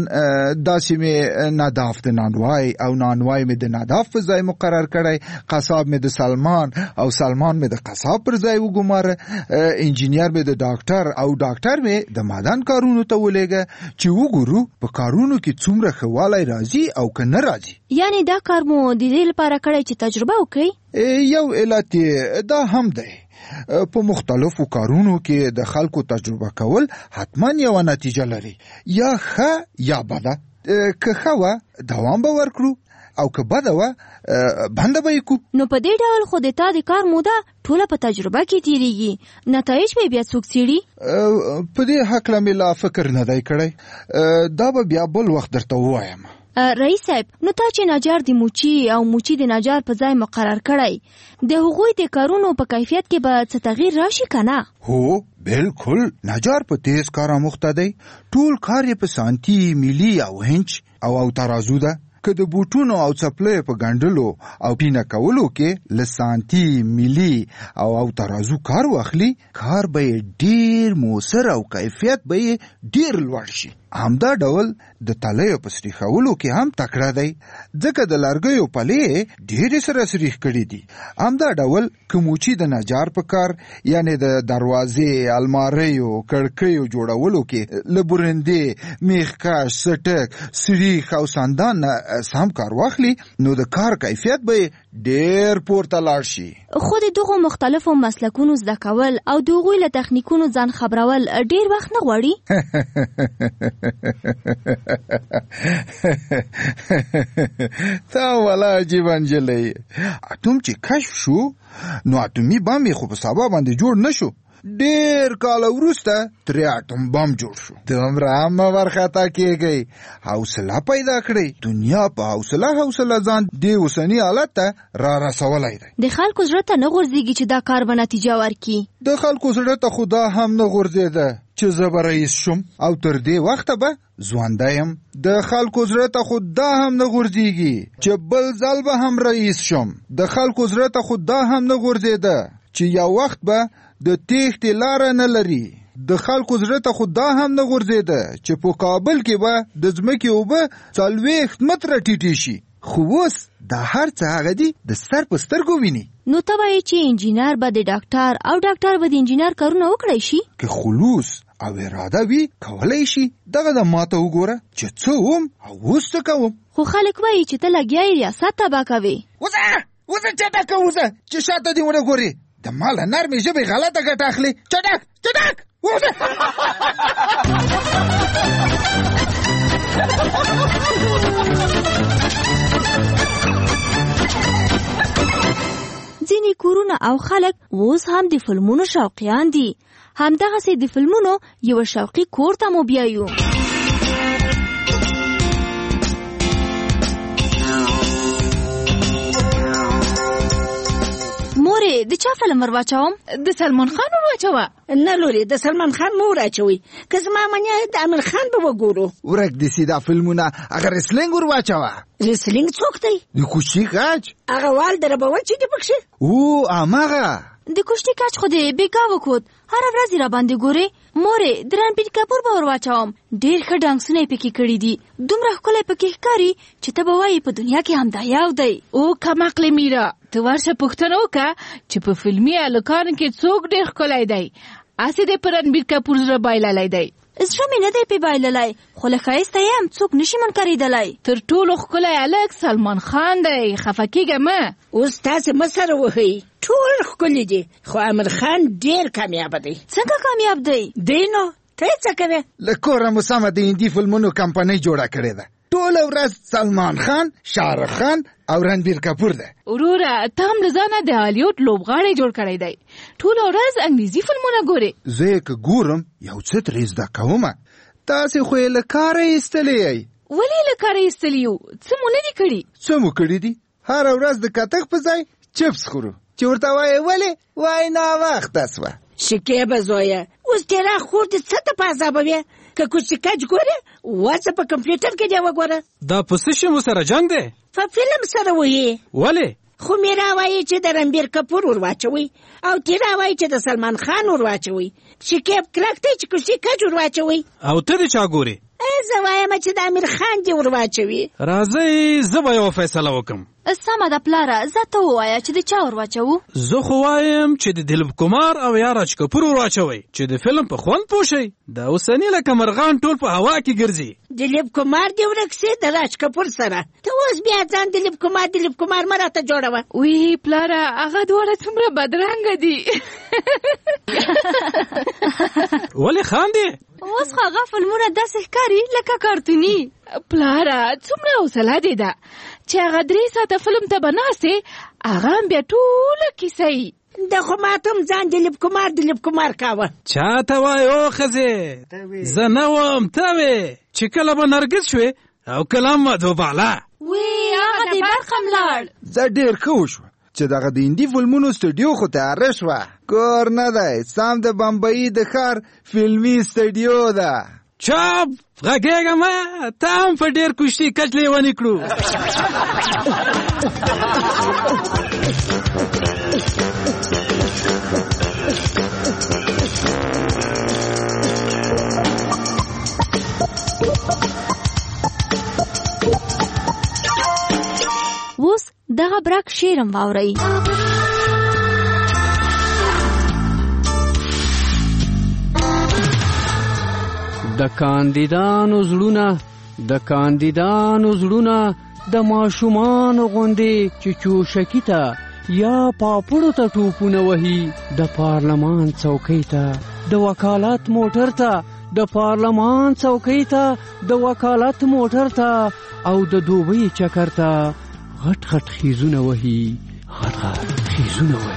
داسې مې ناداف د نانوای او نانوای مې د ناداف په ځای مقرر کړی قصاب مې د سلمان او سلمان مې د قصاب پر ځای وګماره انجینیر مې د ډاکټر او ډاکټر مې د معدن کارونو ته ولېږه چې وګورو په کارونو کې څومره ښه والی راځي او که نه راځي یعنی دا کار مو د دې لپاره کړی چې تجربه وکړئ یو علت دا هم دی په مختلفو کارونو کې د خلکو تجربه کول حتما یو نتیجه لري یا ښه یا بده که ښه وه دوام به ورکړو او که بده وه بنده به یې کړو نو په دې ډول خو د تا د کار موده ټوله په تجربه کې تیریږي نتایج به بیا څوک څېړي په دې هکله مې لا فکر نه دی کړی دا به بیا بل وخت درته ووایم رئیس صاحب نو تا چې نجار د موچی او موچی د نجار په ځای مقرر کړی د هغوی د کارونو په کیفیت کې به څه تغییر راشي کنه هو بالکل نجار په تیز کار آموخته دی ټول کار یې په سانتي ملي او هنچ او او ترازو ده که د بوټونو او څپلۍ په ګنډلو او پینه کولو کې له سانتي ملي او او ترازو کار واخلي کار به ډیر موثر او کیفیت به ډیر لوړ شي همدا ډول د تلیو په سریښولو کې هم تکړه دی ځکه د لرګیو پلې ډېرې سره سریښ کړي دي همدا ډول که موچي د نجار په کار یعنی د دروازې الماریو کړکیو جوړولو کې له برندې میخکش سټک سریښ او ساندان سم کار واخلي نو د کار کیفیت به ډېر پورته لاړ شي خو د دغو مختلفو مسلکونو زده کول او د هغوی له تخنیکونو ځان خبرول ډېر وخت نه غواړي تا والا عجیب انجلی اتوم چې کشف شو نو اتومي بم خو په سبا باندې جوړ نشو ډیر کال وروسته ترې اټوم بم جوړ شو دومره هم ورخطا کېږي حوصله پیدا کړئ دنیا په حوصله حوصله ځان دې اوسني حالت ته را رسولی دی د خلکو زړه ته نه غورځېږي چې دا کار به نتیجه ورکړي د خلکو زړه ته خو دا هم نه غورځېده چې زه به رئیس شم او تر دې وخته به ژوندی یم د خلکو زړه ته خو دا هم نه غورځېږي چې بل ځل به هم رئیس شم د خلکو زړه ته خو دا هم نه غورځېده چې یو وخت به د تیښتې لاره نه لري د خلکو زړه ته خو دا هم نه غورځېده چې په کابل کې به د ځمکې اوبه څلوېښت متره ټیټې شي خو اوس دا هر څه هغه دي د سر په سترګو ویني نو ته وایې چې انجینر به د ډاکټر او ډاکټر به د انجینر کارونه وکړی شي که خلوص او اراده وي کولی شي دغه د ماته وګوره چې څه وم او اوس څه کوم خو خلک وایي چې ته لګیا یې ریاست تباه کوې وځه وځه چټکه وځه چې شاته دې ونه ګورې د مال نرمې ژبې غلطه ګټه اخلي چټک چټک وځه ځینې کورونه او خلک اوس هم د فلمونو شوقیان دي همدغسې د فلمونو یوه شوقي کور ته مو بیایو مورې د چا فلم ور واچوم د سلمان خان ور واچوه نه لورې د سلمان خان مو ور اچوئ که زما منیا د امیر خان به وګورو ورک دي سي دا فلمونه هغه ریسلینګ ور واچوه ریسلینګ څوک دی د کوچي کاچ هغه وال دربول چې دی پکښې او هماغه د کوشتي کاچ خو د بیګا وکود هر ورځ را باندې ګوري مورې د رنبیر کپور به ور واچوم ډېر ښه ډانسونه یې پکې کړي دي دومره ښکلی پکې ښکاري چې ته به وایې په دنیا کې همدا یو دی او کمقلې میرا ته ورشه پوښتنه وکړه چې په فلمي هلکانو کې څوک ډېر ښکلی دی هسې دی په رنبیر کپور زړه بایللی دی زړه مې نه دی پې بایللی خو له ښایسته یم څوک نشي منکرېدلی تر ټولو ښکلی هلک سلمان خان دی خفه کېږه مه اوس تاسې مه سره وهئ ټول ښکلي دي خو امیر خان ډېر کامیابه دی څنګه کامیاب دی دی نو ته یې څه کوې له کوره مو سمه د هندي فلمونو کمپنۍ جوړه کړې ده ټول ورځ سلمان خان، شاهرخ خان او رنبیر کپور ده. وروره ته هم له ځانه د هالیوډ لوبغاړی جوړ کړی دی. ټوله ورځ انګریزي فلمونه ګورې. زه یې که ګورم یو څه ترې زده کومه. تاسې خو یې له کاره ایستلی یئ. ولې له کاره ایستلی یو؟ څه مو نه دي کړي؟ څه مو کړي دي؟ هره ورځ د کتغ په ځای چپس خورو. چې ورته وایې ولې؟ وایي ناوخته سوه. شکیبه زویه اوس تیرا خور دې څه ته په عذابوې؟ که کوچې کچ ګورې وڅه په کمپیوټر کې دې وګوره. دا په څه شي مو سره جنګ دی؟ په فلم سره وایي. ولې؟ خو میرا وایي چې د رنبیر کپور ور واچوي او تیرا وایي چې د سلمان خان ور واچوي. شکیب کلک دی چې کوچې کچ ور واچوي. او ته دې چا ګورې؟ زه وایم چې د امیر خان دې ور واچوي. راځئ زه به یوه فیصله وکړم. سمه ده پلاره، زه ته ووایه چې د چا ور واچوو. زه خو وایم چې د دلیپ کمار او یا راج کپور ور واچوئ چې د فلم په خوند پوه شئ. دا اوسني لکه مرغان ټول په هوا کې ګرځي. دلیپ کمار دې ورک سي د راج کپور سره. ته اوس بیا ځان دلیپ کمار دلیپ کمار مه راته جوړوه. وی پلاره هغه دواړه څومره بدرنګه دي. ولې خاندې؟ اوس خو هغه فلمونه داسې ښکاري لکه کارتوني. پلاره څومره حوصله دې ده چې هغه درې ساعته فلم ته به ناستې هغه هم بیا ټوله کیسه یي. د خو ماتم ځان دلیپ کمار دلیپ کمار کاوه. چا ته وایې او ښځې؟ زه نه وم ته وې چې کله به نرګس شوې او کله هم مدهوباله. وی هغه دې برخم لاړ. زه ډېر ښه وشوه چې دغه د هندي فلمونو سټوډیو خو تیاره شوه. کور نه دی، سم د بمبئی د ښار فلمي سټوډیو ده. چاپ غږېږه مه، ته هم په ډېر کشتي کچ لیونې کړو. اوس دغه برک شعرم واورئ. د کاندیدانو زړونه د کاندیدانو زړونه د ماشومانو غوندې چې چوشکی ته یا پاپړو ته ټوپونه وهي، د پارلمان څوکۍ ته د وکالت موټر ته د پارلمان څوکۍ ته د وکالت موټر ته او د دوبۍ چکر ته غټ غټ خیزونه وهي، غټ غټ خیزونه وهي.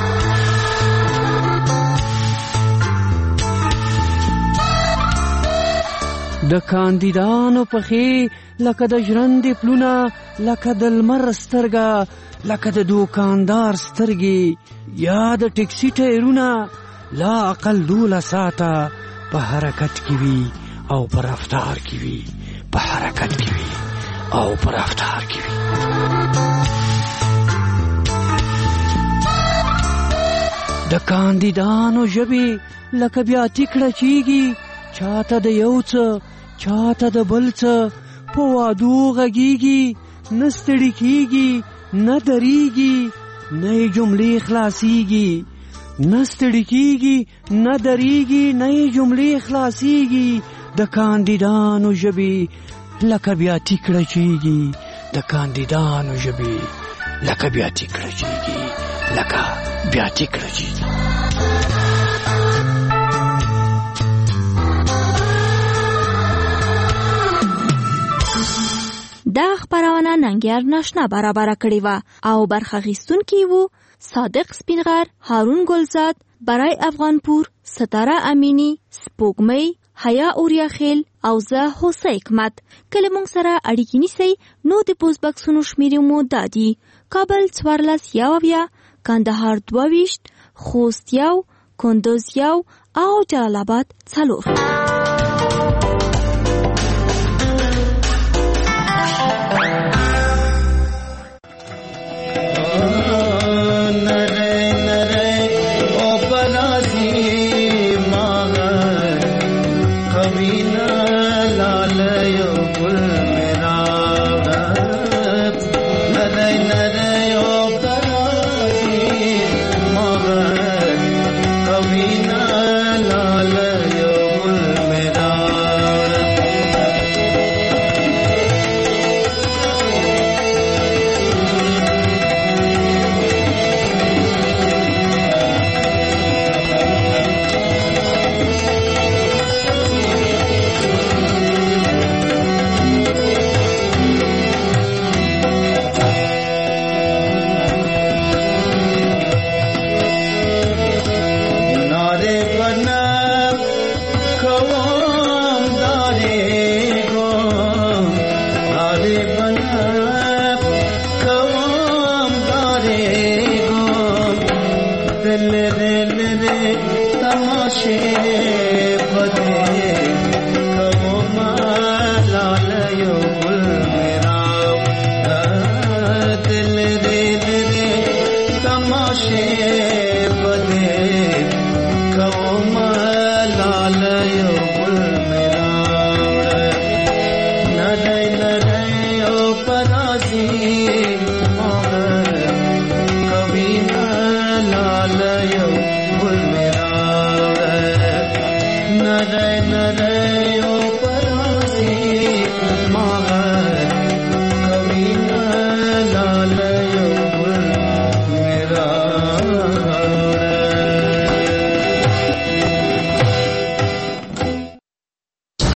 د کاندیدانو پخې لکه د ژرندې پلونه، لکه د لمر سترګه، لکه د دوکاندار سترګې، یا د ټکسي ټایرونه لا اقل دوله ساعته په حرکت کې وي او په رفتار کې وي، په حرکت کې وي او په رفتار کې وي. د کاندیدانو ژبې لکه بیا ټیکړه کېږي، چاته د یو څه چاته د بل څه په وعدو غږیږي، نه ستړي کېږي نه درېږي، نه یې جملې خلاصېږي، نه ستړي کېږي نه درېږي، نه یې جملې خلاصېږي. د کاندیدانو ژبې لکه بیا ټیکړه کېږي، د کاندیدانو ژبې لکه بیا ټیکړه کېږي، لکه بیا ټیکړه کېږي. دا خبرونه ننګیار ناشنا برابر کړې و او برخه اخیستونکي وو صادق سپینغر، هارون ګلزاد، برای افغانپور، ستاره امینی، سپوږمۍ، حیا اوریاخیل او زه حسین حکمت. کله مونږ سره اړیکې نیسئ نو د پوسټ بکسونو شمیرې مو دادي: کابل څوارلس یو اویا، کندهار دوه ویشت، خوست یو، کندوز یو او جلال آباد څلور.